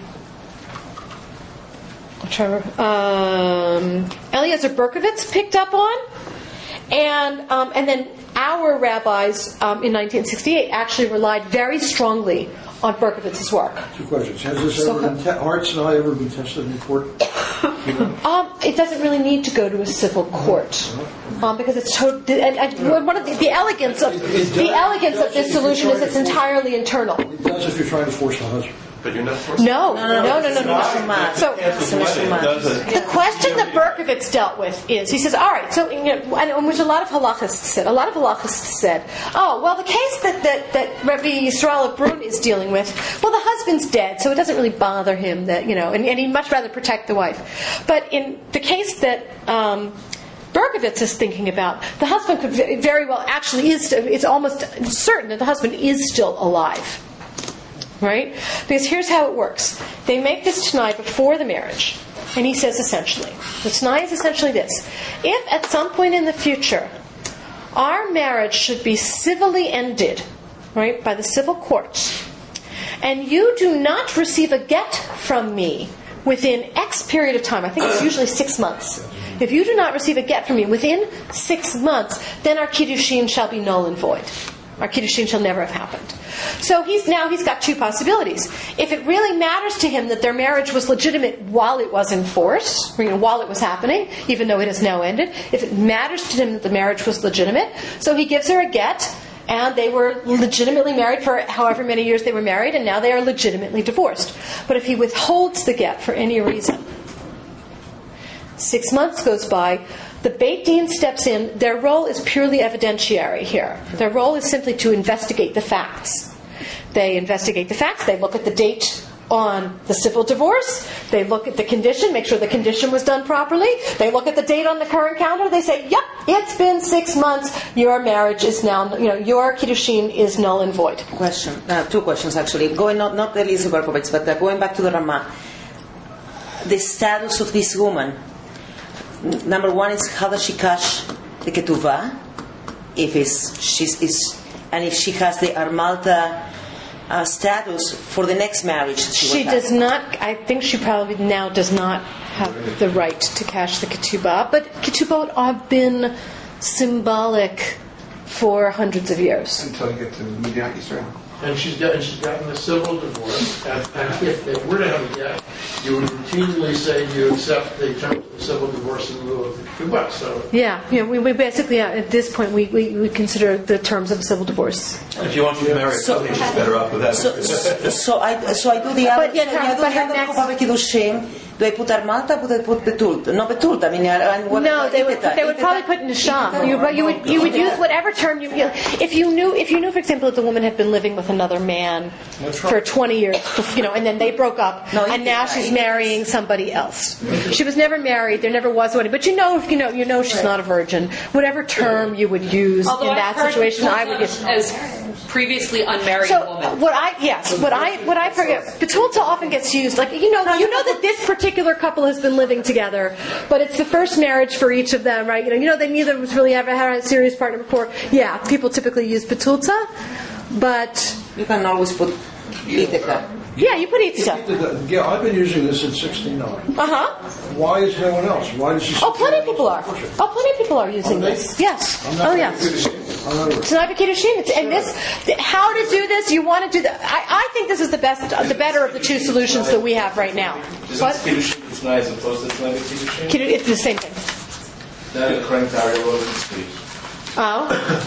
um, Eliezer Berkovitz picked up on, and um, and then our rabbis um, in nineteen sixty-eight actually relied very strongly on Berkovitz's work. Two questions: Has this ever been te- Arts and I ever been tested in court? You know? Um, it doesn't really need to go to a civil court um, because it's totally. And, and one of the, the elegance of it, it the does, elegance of this solution is it's force, entirely internal. It does if you're trying to force the husband. But you're not forcing. No, no, no, no, no, no. no, no. So The the question that Berkovitz dealt with is, he says, all right, so you know, and which a lot of halachists said, a lot of halachists said, oh, well, the case that that, that Rabbi Yisrael Brun is dealing with, well, the husband's dead, so it doesn't really bother him that you know, and, and he'd much rather protect the wife. But in the case that um, Berkovitz is thinking about, the husband could very well actually is. It's almost certain that the husband is still alive. Right? Because here's how it works. They make this t'nai before the marriage. And he says essentially, the t'nai is essentially this. If at some point in the future, our marriage should be civilly ended, right, by the civil courts, and you do not receive a get from me within X period of time, I think it's usually six months. If you do not receive a get from me within six months, then our kiddushin shall be null and void. Our kiddushin shall never have happened. So he's now he's got two possibilities. If it really matters to him that their marriage was legitimate while it was in force, or, you know, while it was happening, even though it has now ended, if it matters to him that the marriage was legitimate, so he gives her a get, and they were legitimately married for however many years they were married, and now they are legitimately divorced. But if he withholds the get for any reason, Six months goes by. The Beit Din steps in. Their role is purely evidentiary here. Their role is simply to investigate the facts. They investigate the facts. They look at the date on the civil divorce. They look at the condition, make sure the condition was done properly. They look at the date on the current calendar. They say, yep, it's been six months. Your marriage is now, you know, your kiddushin is null and void. Question. Uh, two questions, actually. Going not, not Elisa Berkovitz, but uh, going back to the Ramah. The status of this woman. Number one is how does she cash the ketuvah? If it's, she's, is, and if she has the Armalta Uh, status for the next marriage. She, she does not. I think she probably now does not have the right to cash the ketubah. But ketubot have been symbolic for hundreds of years. Until you get to Midian Israel. And she's got, and she's gotten a civil divorce. And, and if they were to have a get, you would routinely say you accept the terms of the civil divorce in lieu of the ketubah. So yeah, yeah. We, we basically uh, at this point we, we, we consider the terms of civil divorce. If you want to marry somebody, she's better off with that. So, so, so I so I do the other. But, yeah, so I do but the other Chobah Kiddushim. Do I put Armalta? Put I put Betult? No, Betult. I mean, and what, no, they would they would probably put Nisham. You, you would you would use whatever term you, you if you knew if you knew, for example, that the woman had been living with another man for twenty years, you know, and then they broke up, no, and now she's marrying somebody else. She was never married. There never was one. But you know, you know, you know, she's not a virgin. Whatever term you would use Although in that I've situation, I would use as previously unmarried so, woman. what I yes, what I what I forget. Betulta often gets used like you know you know that this particular couple has been living together, but it's the first marriage for each of them, right? You know, you know they neither was really ever had a serious partner before. Yeah, people typically use betulta, but you can always put iteka. Yeah, you put iteka. Yeah, I've been using this since sixty-nine. Uh huh. Why is no one else? Why does she? Oh, plenty of people are. Oh, plenty of people are using this. Yes. Oh, yes. Tonight Kiddushin. And this, how to do this? You want to do that? I, I think this is the best, the better of the two solutions that we have right now. What? Kiddushin is nice as opposed to Tonight Kiddushin. Kiddushin, it's the same thing. That a Frank Dario wrote in speech. Oh.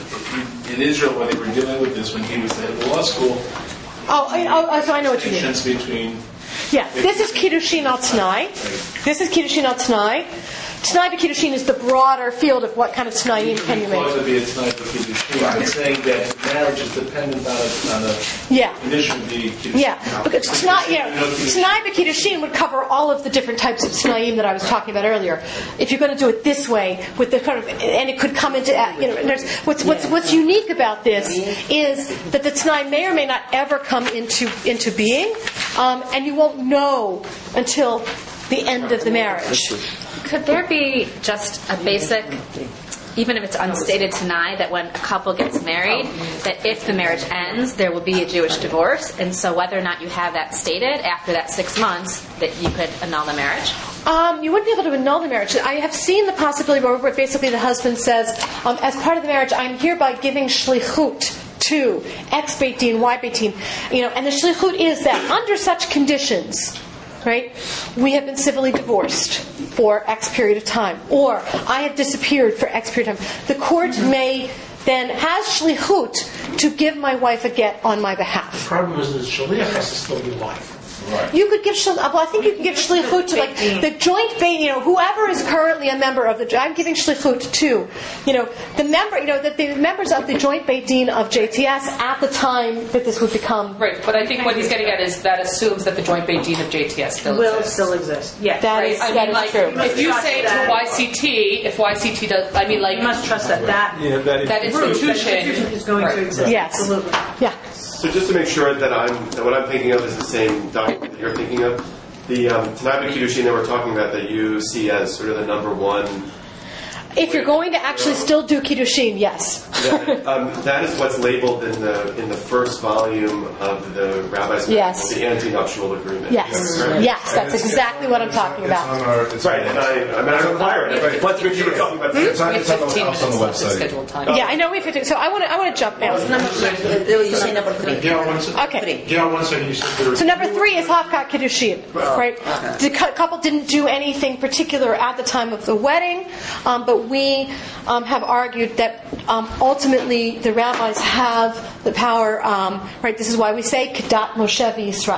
In, in Israel, when they were dealing with this, when he was at law school. Oh, I, oh, so I know what you mean. Between yeah, this is Kiddushin al Tanai. This is Kiddushin al Tanai. Tanai b'Kiddushin is the broader field of what kind of Tanayim can you make. It would be a Tanai b'Kiddushin. I'm saying that marriage is dependent on a, on a yeah. condition of the Kiddushin. Yeah, because Tanai, you know, Tanai b'Kiddushin would cover all of the different types of Tanayim that I was talking about earlier. If you're going to do it this way, with the kind of, and it could come into, you know, there's, what's what's what's unique about this is that the Tanai may or may not ever come into into being, um, and you won't know until the end of the marriage. Could there be just a basic, even if it's unstated Tanai, that when a couple gets married, that if the marriage ends, there will be a Jewish divorce, and so whether or not you have that stated after that six months, that you could annul the marriage? Um, you wouldn't be able to annul the marriage. I have seen the possibility where basically the husband says, um, as part of the marriage, I'm hereby giving shlichut to X Beit Din, Y Beit Din, you know, and the shlichut is that under such conditions, right, we have been civilly divorced for X period of time, or I have disappeared for X period of time. The court may then has shlichut to give my wife a get on my behalf. The problem is that shliach has to still be alive. Right. You could give shlichut. Well, I think you can give shlichut to like the joint beit. You know, whoever is currently a member of the. I'm giving shlichut to, you know, the member. You know, that the members of the joint beit din of J T S at the time that this would become. Right, but I think what he's getting at is that assumes that the joint beit din of J T S still will exists. still exist. Yes, that right? is I that mean, is like, true. if you say to Y C T, if Y C T does, I mean, like, you must trust that that yeah, that, that institution is going right. to exist. Yes. Absolutely. Yeah. So just to make sure that I'm that what I'm thinking of is the same document that you're thinking of, the um, Tanai b'Kiddushin that we're talking about that you see as sort of the number one. If you're going to actually still do Kiddushin, yes. that, um, that is what's labeled in the in the first volume of the Rabbi's Yes. the anti-nuptial agreement. Yes. Right? Yes, that's exactly what I'm talking about. It's on our, it's Right, and I, I mean, I require it. Right. What you were talking about. It's on, We it's have on the, fifteen it's on the minutes left of website. scheduled time. Yeah, I know we have to. So I want to. I want to jump now. You say number three. Gail, one second. Okay. Gail, one second. You said there was So number three is Hafkat Kiddushin, right? The cou- couple didn't do anything particular at the time of the wedding, um, but we um, have argued that um, ultimately the rabbis have the power, um, right, this is why we say Kedat Moshe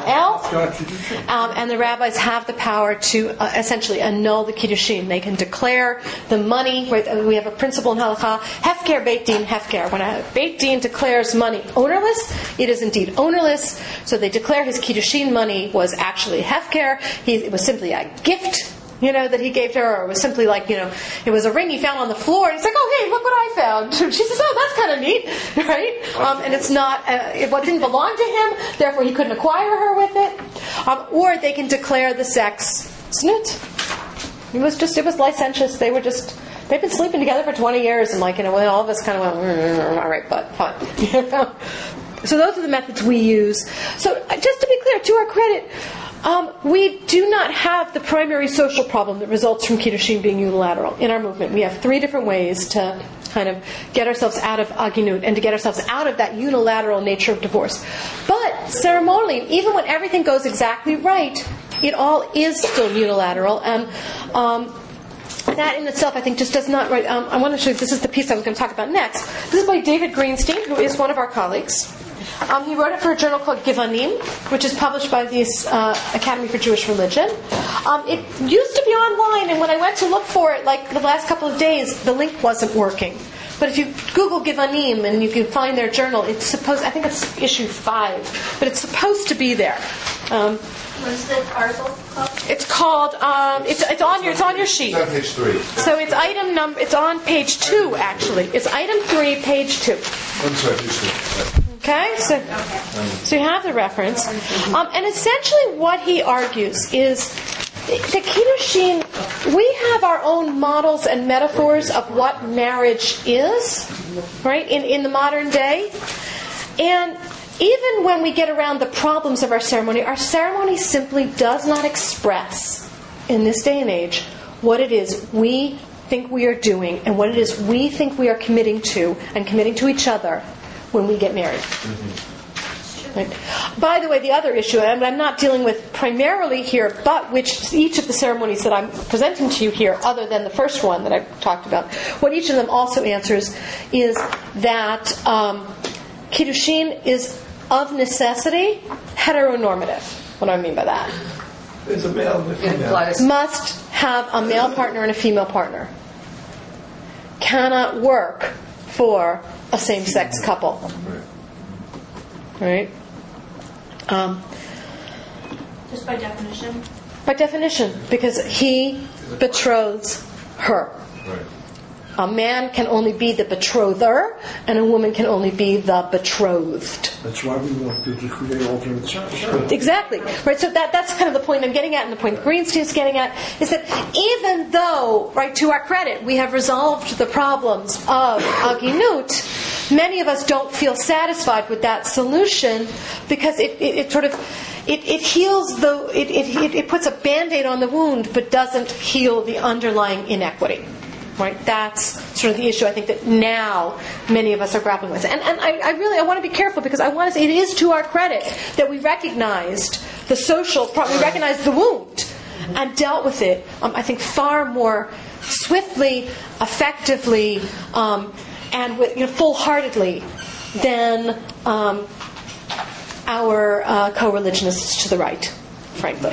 Yisrael, um, and the rabbis have the power to uh, essentially annul the Kiddushin. They can declare the money, right, we have a principle in Halakha, Hefker Beit Din Hefker. When a Beit Din declares money ownerless, it is indeed ownerless, so they declare his Kiddushin money was actually Hefker, he, it was simply a gift, you know, that he gave to her, or it was simply like, you know, it was a ring he found on the floor, and he's like, oh, hey, look what I found. She says, oh, that's kind of neat, right? Um, and it's not, uh, it didn't belong to him, therefore he couldn't acquire her with it. Um, or they can declare the sex snut. It was just, it was licentious. They were just, they've been sleeping together for twenty years, and like, you know, well, all of us kind of went, mm, all right, but fine. You know? So those are the methods we use. So uh, just to be clear, to our credit, Um, we do not have the primary social problem that results from Kiddushin being unilateral in our movement. We have three different ways to kind of get ourselves out of aginut and to get ourselves out of that unilateral nature of divorce. But ceremonially, even when everything goes exactly right, it all is still unilateral. And um, that in itself, I think, just does not... Right, um, I want to show you, this is the piece I was going to talk about next. This is by David Greenstein, who is one of our colleagues. Um, he wrote it for a journal called Givanim, which is published by the uh, Academy for Jewish Religion. Um, it used to be online, and when I went to look for it, like the last couple of days, the link wasn't working. But if you Google Givanim and you can find their journal, it's supposed, I think it's issue five, but it's supposed to be there. Um, What is the article called? It's called. Um, it's it's on your it's on your sheet. It's on page three. So it's item number. It's on page two actually. It's item three, page two. I'm sorry, page two. Okay, so so you have the reference, um, and essentially what he argues is the Kiddushin. We have our own models and metaphors of what marriage is, right? In in the modern day, and even when we get around the problems of our ceremony, our ceremony simply does not express, in this day and age, what it is we think we are doing and what it is we think we are committing to and committing to each other when we get married. Mm-hmm. Right? By the way, the other issue, and I'm not dealing with primarily here, but which each of the ceremonies that I'm presenting to you here, other than the first one that I talked about, what each of them also answers is that um, Kiddushin is of necessity heteronormative. What do I mean by that? It's a male and a female. Must have a male partner and a female partner. Cannot work for a same-sex couple. Right? Um, Just by definition? By definition, because he betroths her. Right. A man can only be the betrother, and a woman can only be the betrothed. That's why we want to create alternate circumstances. Exactly. Right. So that that's kind of the point I'm getting at, and the point Greenstein's getting at is that even though, right, to our credit, we have resolved the problems of aginut, many of us don't feel satisfied with that solution because it, it, it sort of it, it heals the it, it it puts a Band-Aid on the wound, but doesn't heal the underlying inequity. Right, that's sort of the issue I think that now many of us are grappling with, and and I, I really I want to be careful because I want to say it is to our credit that we recognized the social, we recognized the wound, and dealt with it. Um, I think far more swiftly, effectively, um, and with, you know, full-heartedly than um, our uh, co-religionists to the right, frankly.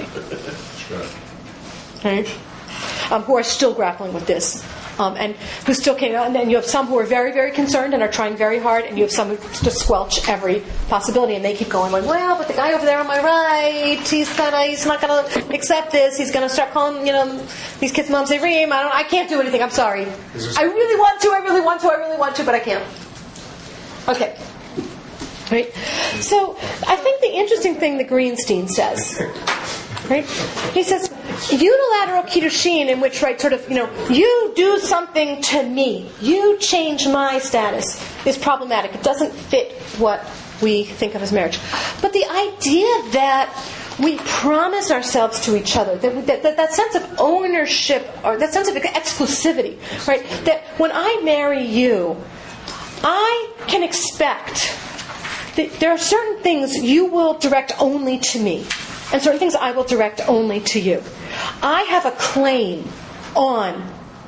Right, um, who are still grappling with this. Um, and who still can't, and then you have some who are very, very concerned and are trying very hard, and you have some who just squelch every possibility, and they keep going like, well, but the guy over there on my right, he's kind of, he's not going to accept this. He's going to start calling, you know, these kids moms they ream. I don't, I can't do anything. I'm sorry. I really want to. I really want to. I really want to, but I can't. Okay. Right. So I think the interesting thing that Greenstein says. Right? He says, unilateral Kiddushin in which, right, sort of, you know, you do something to me, you change my status, is problematic. It doesn't fit what we think of as marriage. But the idea that we promise ourselves to each other, that, that, that, that sense of ownership, or that sense of exclusivity, right, that when I marry you, I can expect that there are certain things you will direct only to me. And certain things I will direct only to you. I have a claim on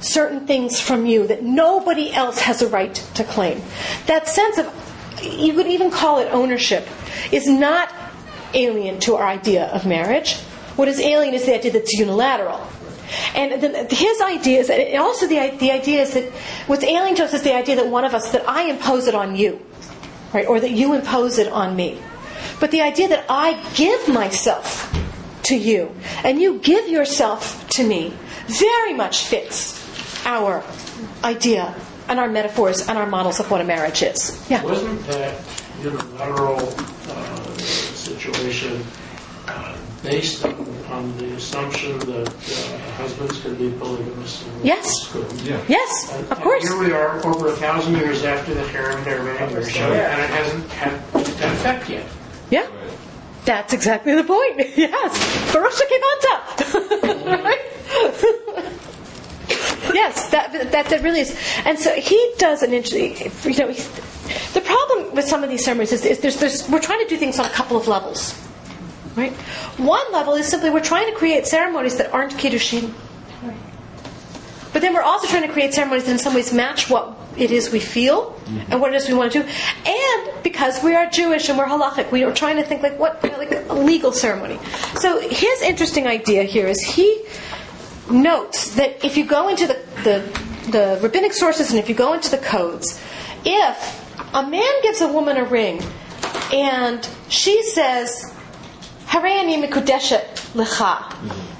certain things from you that nobody else has a right to claim. That sense of, you could even call it ownership, is not alien to our idea of marriage. What is alien is the idea that's unilateral. And then his idea is, and also the, the idea is that what's alien to us is the idea that one of us, that I impose it on you, right, or that you impose it on me. But the idea that I give myself to you and you give yourself to me very much fits our idea and our metaphors and our models of what a marriage is. Yeah. Wasn't that unilateral uh, situation uh, based on, on the assumption that uh, husbands could be polygamous? Yes. Yeah. Yes, And, of course. And here we are, over a thousand years after the Karen anniversary, and it hasn't had that effect yet. Yeah. That's exactly the point. Yes. Baruch Shekivanta. Right? Yes, that, that that really is. And so he does an interesting, you know, he, the problem with some of these ceremonies is, is there's, there's, we're trying to do things on a couple of levels. Right? One level is simply we're trying to create ceremonies that aren't Kiddushin. But then we're also trying to create ceremonies that in some ways match what it is we feel and what it is we want to do. And because we are Jewish and we're halachic, we are trying to think like what, like a legal ceremony. So his interesting idea here is he notes that if you go into the, the, the rabbinic sources and if you go into the codes, if a man gives a woman a ring and she says, Harei ani mikudeshet lecha,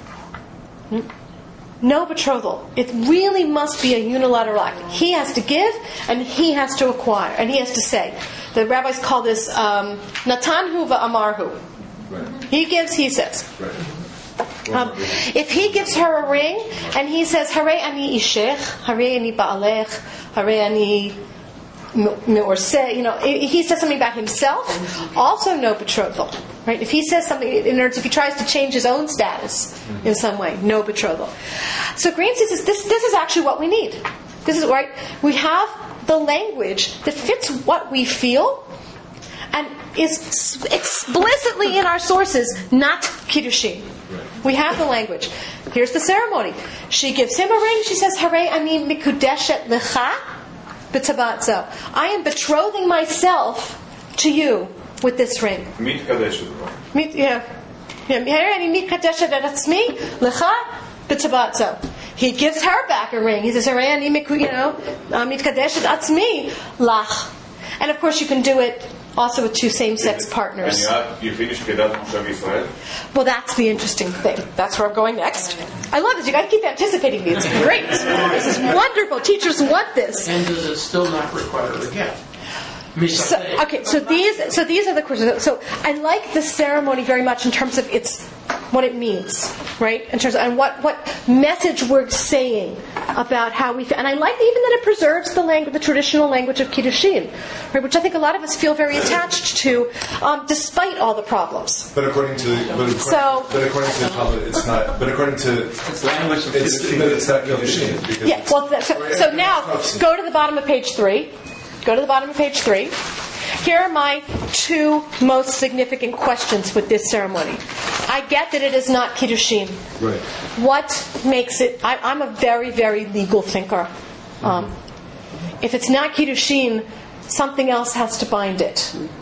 no betrothal. It really must be a unilateral act. He has to give and he has to acquire and he has to say. The rabbis call this um, Natanhu va'amarhu. Right. He gives, he says. Right. Um, if he gives her a ring and he says, Harei ani ishech, Harei ani ba'alech, Harei ani me'orseh, you know, he says something about himself, also no betrothal. Right? If he says something, in other words, if he tries to change his own status in some way, no betrothal. So Green says this, this is actually what we need. This is right. We have the language that fits what we feel and is explicitly in our sources, not Kiddushin. We have the language. Here's the ceremony. She gives him a ring. She says, Harei ani mikudeshet lecha b'tabatzo. I am betrothing myself to you with this ring. Mit, yeah. Harei ani mikudeshet atzmi lecha b'tabatzo. He gives her back a ring. He says, Harei ani miku, you know, mikudeshet atzmi lach. And of course, you can do it also with two same-sex partners. You finish Kedat Moshe Israel? Well, that's the interesting thing. That's where I'm going next. I love this. You guys keep anticipating me. It's great. This is wonderful. Teachers want this. And does it still not require a gift? So, okay, so these, so these are the questions. So I like the ceremony very much in terms of its what it means, right? In terms of, and what, what message we're saying about how we feel. And I like even that it preserves the language, the traditional language of Kiddushin, right? Which I think a lot of us feel very attached to, um, despite all the problems. But according to, but according, so, but according to the Talmud, it's not. But according to it's language of it's, Kiddushin. but it's not Kiddushin. Because yeah. Well, so, so now go to the bottom of page three. Go to the bottom of page three. Here are my two most significant questions with this ceremony. I get that it is not Kiddushin. Right. What makes it... I, I'm a very, very legal thinker. Um, if it's not Kiddushin, something else has to bind it.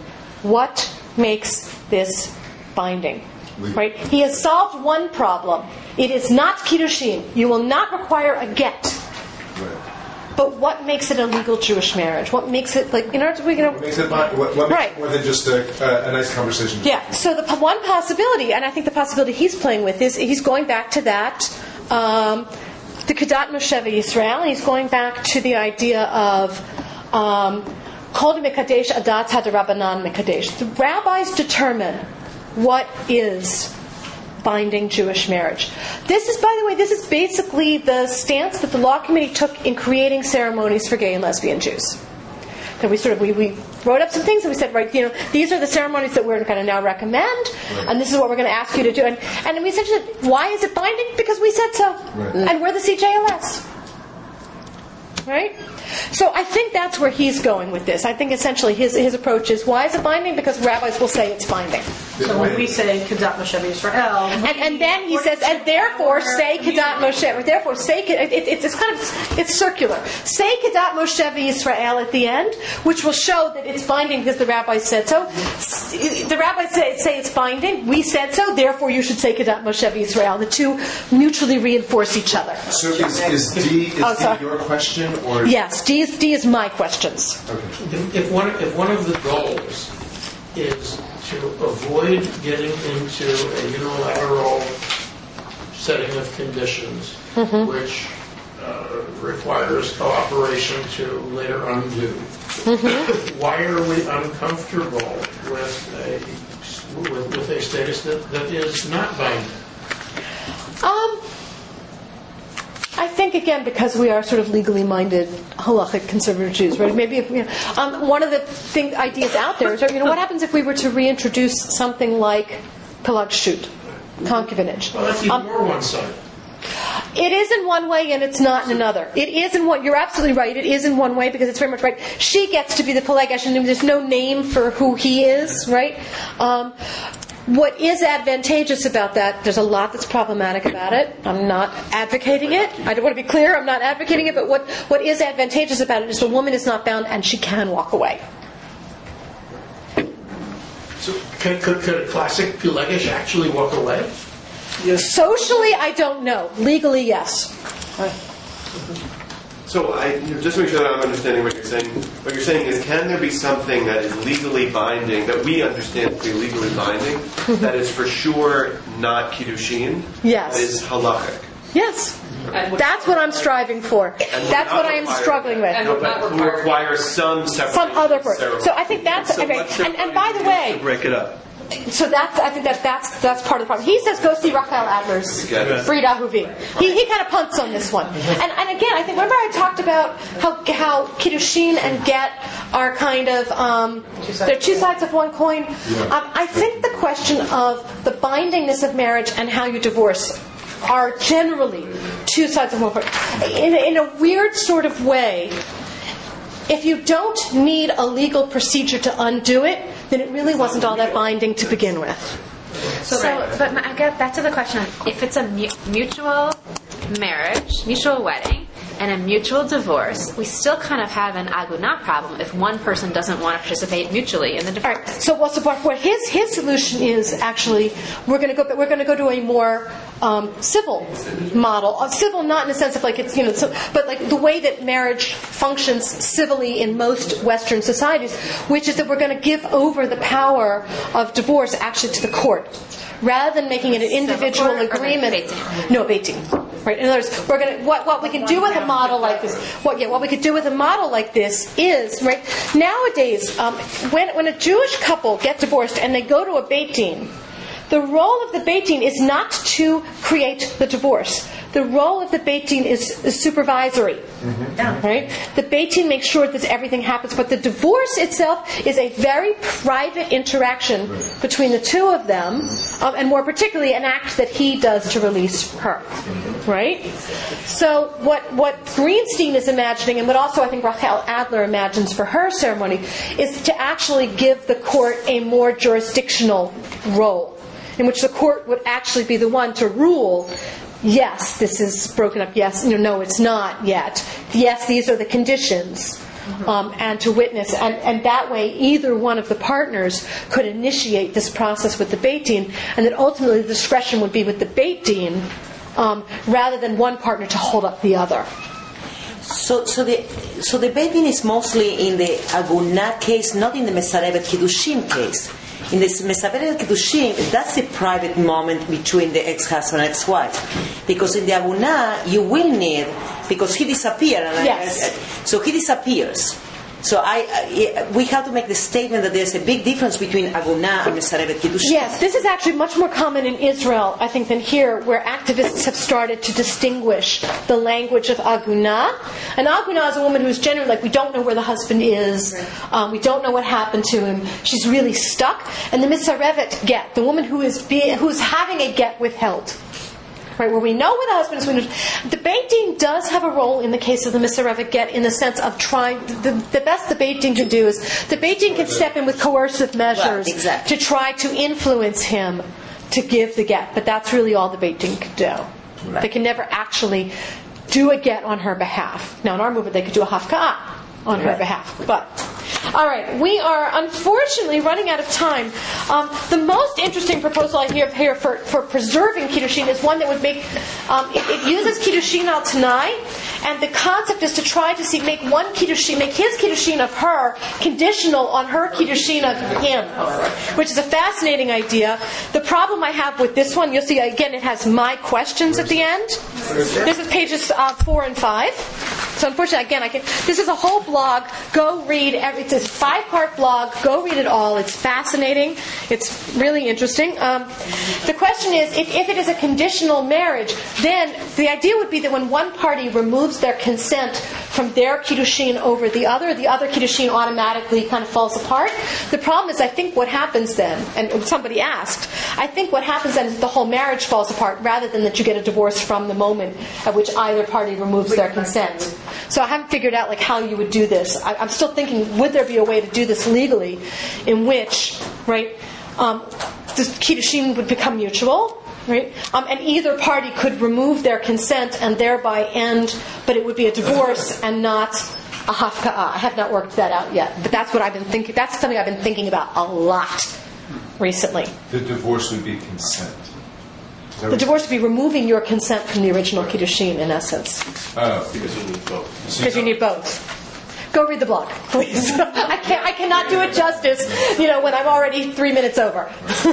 What makes this binding? Right? He has solved one problem. It is not Kiddushin. You will not require a get. But what makes it a legal Jewish marriage? What makes it like in order to, you know, what makes it what, what makes right. it more than just a, uh, a nice conversation? Yeah. So the one possibility, and I think the possibility he's playing with is he's going back to that, um, the Kedat Moshe Yisrael. He's going back to the idea of Kol Mekadesh Adat Hadarabanan Mekadesh. The rabbis determine what is binding Jewish marriage. This is, by the way, this is basically the stance that the law committee took in creating ceremonies for gay and lesbian Jews. That we sort of we, we wrote up some things and we said, right, you know, these are the ceremonies that we're going to now recommend, right. And this is what we're going to ask you to do. And and we essentially said, why is it binding? Because we said so, right. And we're the C J L S. Right? So I think that's where he's going with this. I think essentially his his approach is, why is it binding? Because rabbis will say it's binding. So when we say Kedat Moshe Yisrael, and, and then he says, and therefore say Kedat Moshe, or therefore say, it, it, it's kind of, it's circular. Say Kedat Moshe Yisrael at the end, which will show that it's binding because the rabbis said so. The rabbis say, say it's binding, we said so, therefore you should say Kedat Moshe Yisrael. The two mutually reinforce each other. So is, is D, is oh, D your question? Or? Yes, D is, D is my questions. Okay. If, if one if one of the goals is to avoid getting into a unilateral setting of conditions, mm-hmm. which uh, requires cooperation to later undo, mm-hmm. why are we uncomfortable with a with, with a status that, that is not binding? Um. I think again because we are sort of legally minded halachic conservative Jews, right? Maybe if, you know, um, one of the thing, ideas out there is, you know, what happens if we were to reintroduce something like pelagshut, concubinage? Well, that's even um, more one-sided. It is in one way and it's not in another. It is in one. You're absolutely right. It is in one way because it's very much right. She gets to be the pelegesh, and there's no name for who he is, right? Um, What is advantageous about that, there's a lot that's problematic about it. I'm not advocating it. I want to be clear, I'm not advocating it, but what, what is advantageous about it is the woman is not bound and she can walk away. So could, could, could a classic Pelegish actually walk away? Yes. Socially, I don't know. Legally, yes. So, I, just to make sure that I'm understanding what you're saying, what you're saying is, can there be something that is legally binding, that we understand to be legally binding, that is for sure not kiddushin? Yes. That is halachic? Yes. That's what I'm striving for. That's what I am struggling with. And no, but who require some separation. Some other person. So I think that's so okay. And, and by the way, break it up. So that's, I think that that's that's part of the problem. He says go see Rachel Adler's Frida Huvi. He he kind of punts on this one. And and again, I think remember I talked about how how kiddushin and get are kind of um, they're two sides of one coin. Um, I think the question of the bindingness of marriage and how you divorce are generally two sides of one coin. In in a weird sort of way, if you don't need a legal procedure to undo it, then it really wasn't all that binding to begin with. So, so but I get back to the question: if it's a mu- mutual marriage, mutual wedding, and a mutual divorce, we still kind of have an agunah problem if one person doesn't want to participate mutually in the divorce. All right. So what's the what his his solution is actually we're going to go we're going to go to a more um, civil model. Uh, civil, not in the sense of like it's you know, so, but like the way that marriage functions civilly in most Western societies, which is that we're going to give over the power of divorce actually to the court, rather than making it an individual agreement. No, beitin. Right. In other words, we're going to what what we can do with a model like this. What yeah, what we could do with a model like this is right nowadays um, when when a Jewish couple get divorced and they go to a beitin, the role of the beitin is not to create the divorce. The role of the beitin is, is supervisory. Mm-hmm. Yeah. Right? The beitin makes sure that everything happens, but the divorce itself is a very private interaction right. between the two of them, um, and more particularly an act that he does to release her. Mm-hmm. Right? So what what Greenstein is imagining, and what also I think Rachel Adler imagines for her ceremony, is to actually give the court a more jurisdictional role, in which the court would actually be the one to rule. Yes, this is broken up. Yes, no, no, it's not yet. Yes, these are the conditions, um, and to witness, and, and that way, either one of the partners could initiate this process with the Beit Din, and that ultimately the discretion would be with the Beit Din, um, rather than one partner to hold up the other. So, so the so the Beit Din is mostly in the Agunah case, not in the Mesarevet Kiddushin case. In the Mesarevet Kiddushin, that's a private moment between the ex-husband and ex-wife. Because in the Agunah, you will need, because he disappeared. And yes. I, so he disappears. So I, I, we have to make the statement that there's a big difference between Agunah and Mesarevet Kiddushin. Yes, this is actually much more common in Israel, I think, than here, where activists have started to distinguish the language of Agunah. And Agunah is a woman who's generally like, we don't know where the husband is, um, we don't know what happened to him, she's really stuck. And the Mesarevet get, the woman who is be, who's having a get withheld. right? Where we know where the husband is. We know, the Beit Din does have a role in the case of the Misarevet get in the sense of trying. The, the best the Beit Din can do is the Beit Din can step in with coercive measures Right, exactly. to try to influence him to give the get. But that's really all the Beit Din can do. Right. They can never actually do a get on her behalf. Now, in our movement, they could do a hafka'ah on her Right. behalf. But, all right, we are unfortunately running out of time. Um, the most interesting proposal I hear here for, for preserving Kiddushin is one that would make, um, it, it uses Kiddushin al Tanai, and the concept is to try to see, make one Kiddushin, make his Kiddushin of her conditional on her Kiddushin of him, which is a fascinating idea. The problem I have with this one, you'll see again, it has my questions at the end. This is pages uh, four and five. So unfortunately, again, I can. This is a whole blog. Go read every. It's a five-part blog. Go read it all. It's fascinating. It's really interesting. Um, the question is, if, if it is a conditional marriage, then the idea would be that when one party removes their consent from their kiddushin over the other, the other kiddushin automatically kind of falls apart. The problem is, I think what happens then, and somebody asked, I think what happens then is the whole marriage falls apart, rather than that you get a divorce from the moment at which either party removes their consent. So I haven't figured out like how you would do this. I, I'm still thinking, would there be a way to do this legally, in which, right, um, the kiddushin would become mutual, right, um, and either party could remove their consent and thereby end, but it would be a divorce and not a hafka'ah. I have not worked that out yet, but that's what I've been thinking. That's something I've been thinking about a lot recently. The divorce would be consent. The divorce would be removing your consent from the original kiddushin, in essence. Oh, because you need both. Because you need both. Go read the blog, please. I can't. I cannot do it justice, you know, when I'm already three minutes over.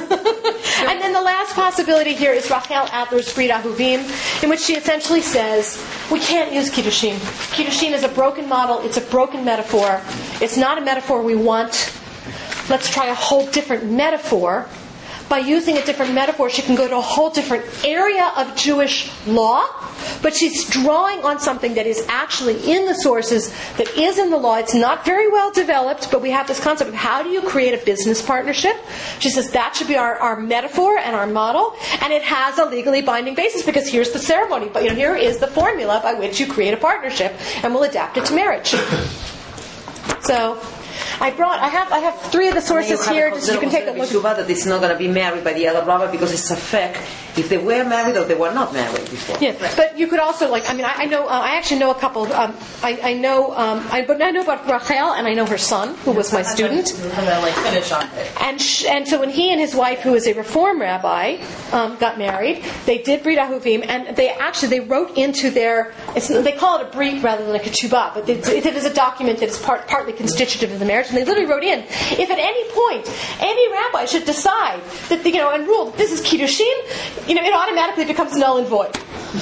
And then the last possibility here is Rachel Adler's Brit Ahuvim, in which she essentially says, we can't use Kiddushin. Kiddushin is a broken model. It's a broken metaphor. It's not a metaphor we want. Let's try a whole different metaphor. By using a different metaphor, she can go to a whole different area of Jewish law, but she's drawing on something that is actually in the sources, that is in the law. It's not very well developed, but we have this concept of how do you create a business partnership. She says that should be our, our metaphor and our model, and it has a legally binding basis because here's the ceremony. But you know, here is the formula by which you create a partnership, and we'll adapt it to marriage. So I brought. I have. I have three of the sources here, just so you can take a look. That it's not going to be married by the other rabbi because it's a fact if they were married or they were not married before. Yeah, right. But you could also like. I mean, I, I know. Uh, I actually know a couple. Um, I, I know. Um, I, but I know about Rachel, and I know her son, who was my student. I'm going to like finish on it. And sh- and so when he and his wife, who is a Reform rabbi, um, got married, they did Brit Ahuvim, and they actually they wrote into their. It's, they call it a brit rather than a ketubah, but it, it is a document that is part, partly constitutive of the marriage. And they literally wrote in, if at any point any rabbi should decide that, you know, and rule that this is kiddushin, you know, it automatically becomes null and void.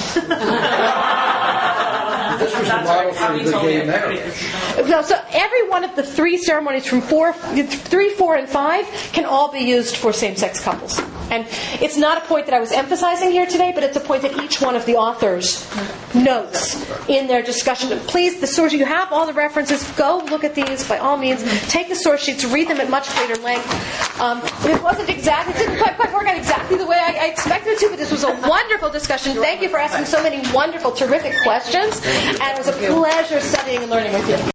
This was the model for the gay marriage. No, so every one of the three ceremonies from four, three, four, and five can all be used for same-sex couples. And it's not a point that I was emphasizing here today, but it's a point that each one of the authors notes in their discussion. Please, the source, you have all the references. Go look at these by all means. Take the source sheets, read them at much greater length. Um, it wasn't exactly, it didn't quite, quite work out exactly the way I, I expected it to, but this was a wonderful discussion. Thank you for asking so many wonderful, terrific questions. And it was a pleasure studying and learning with you.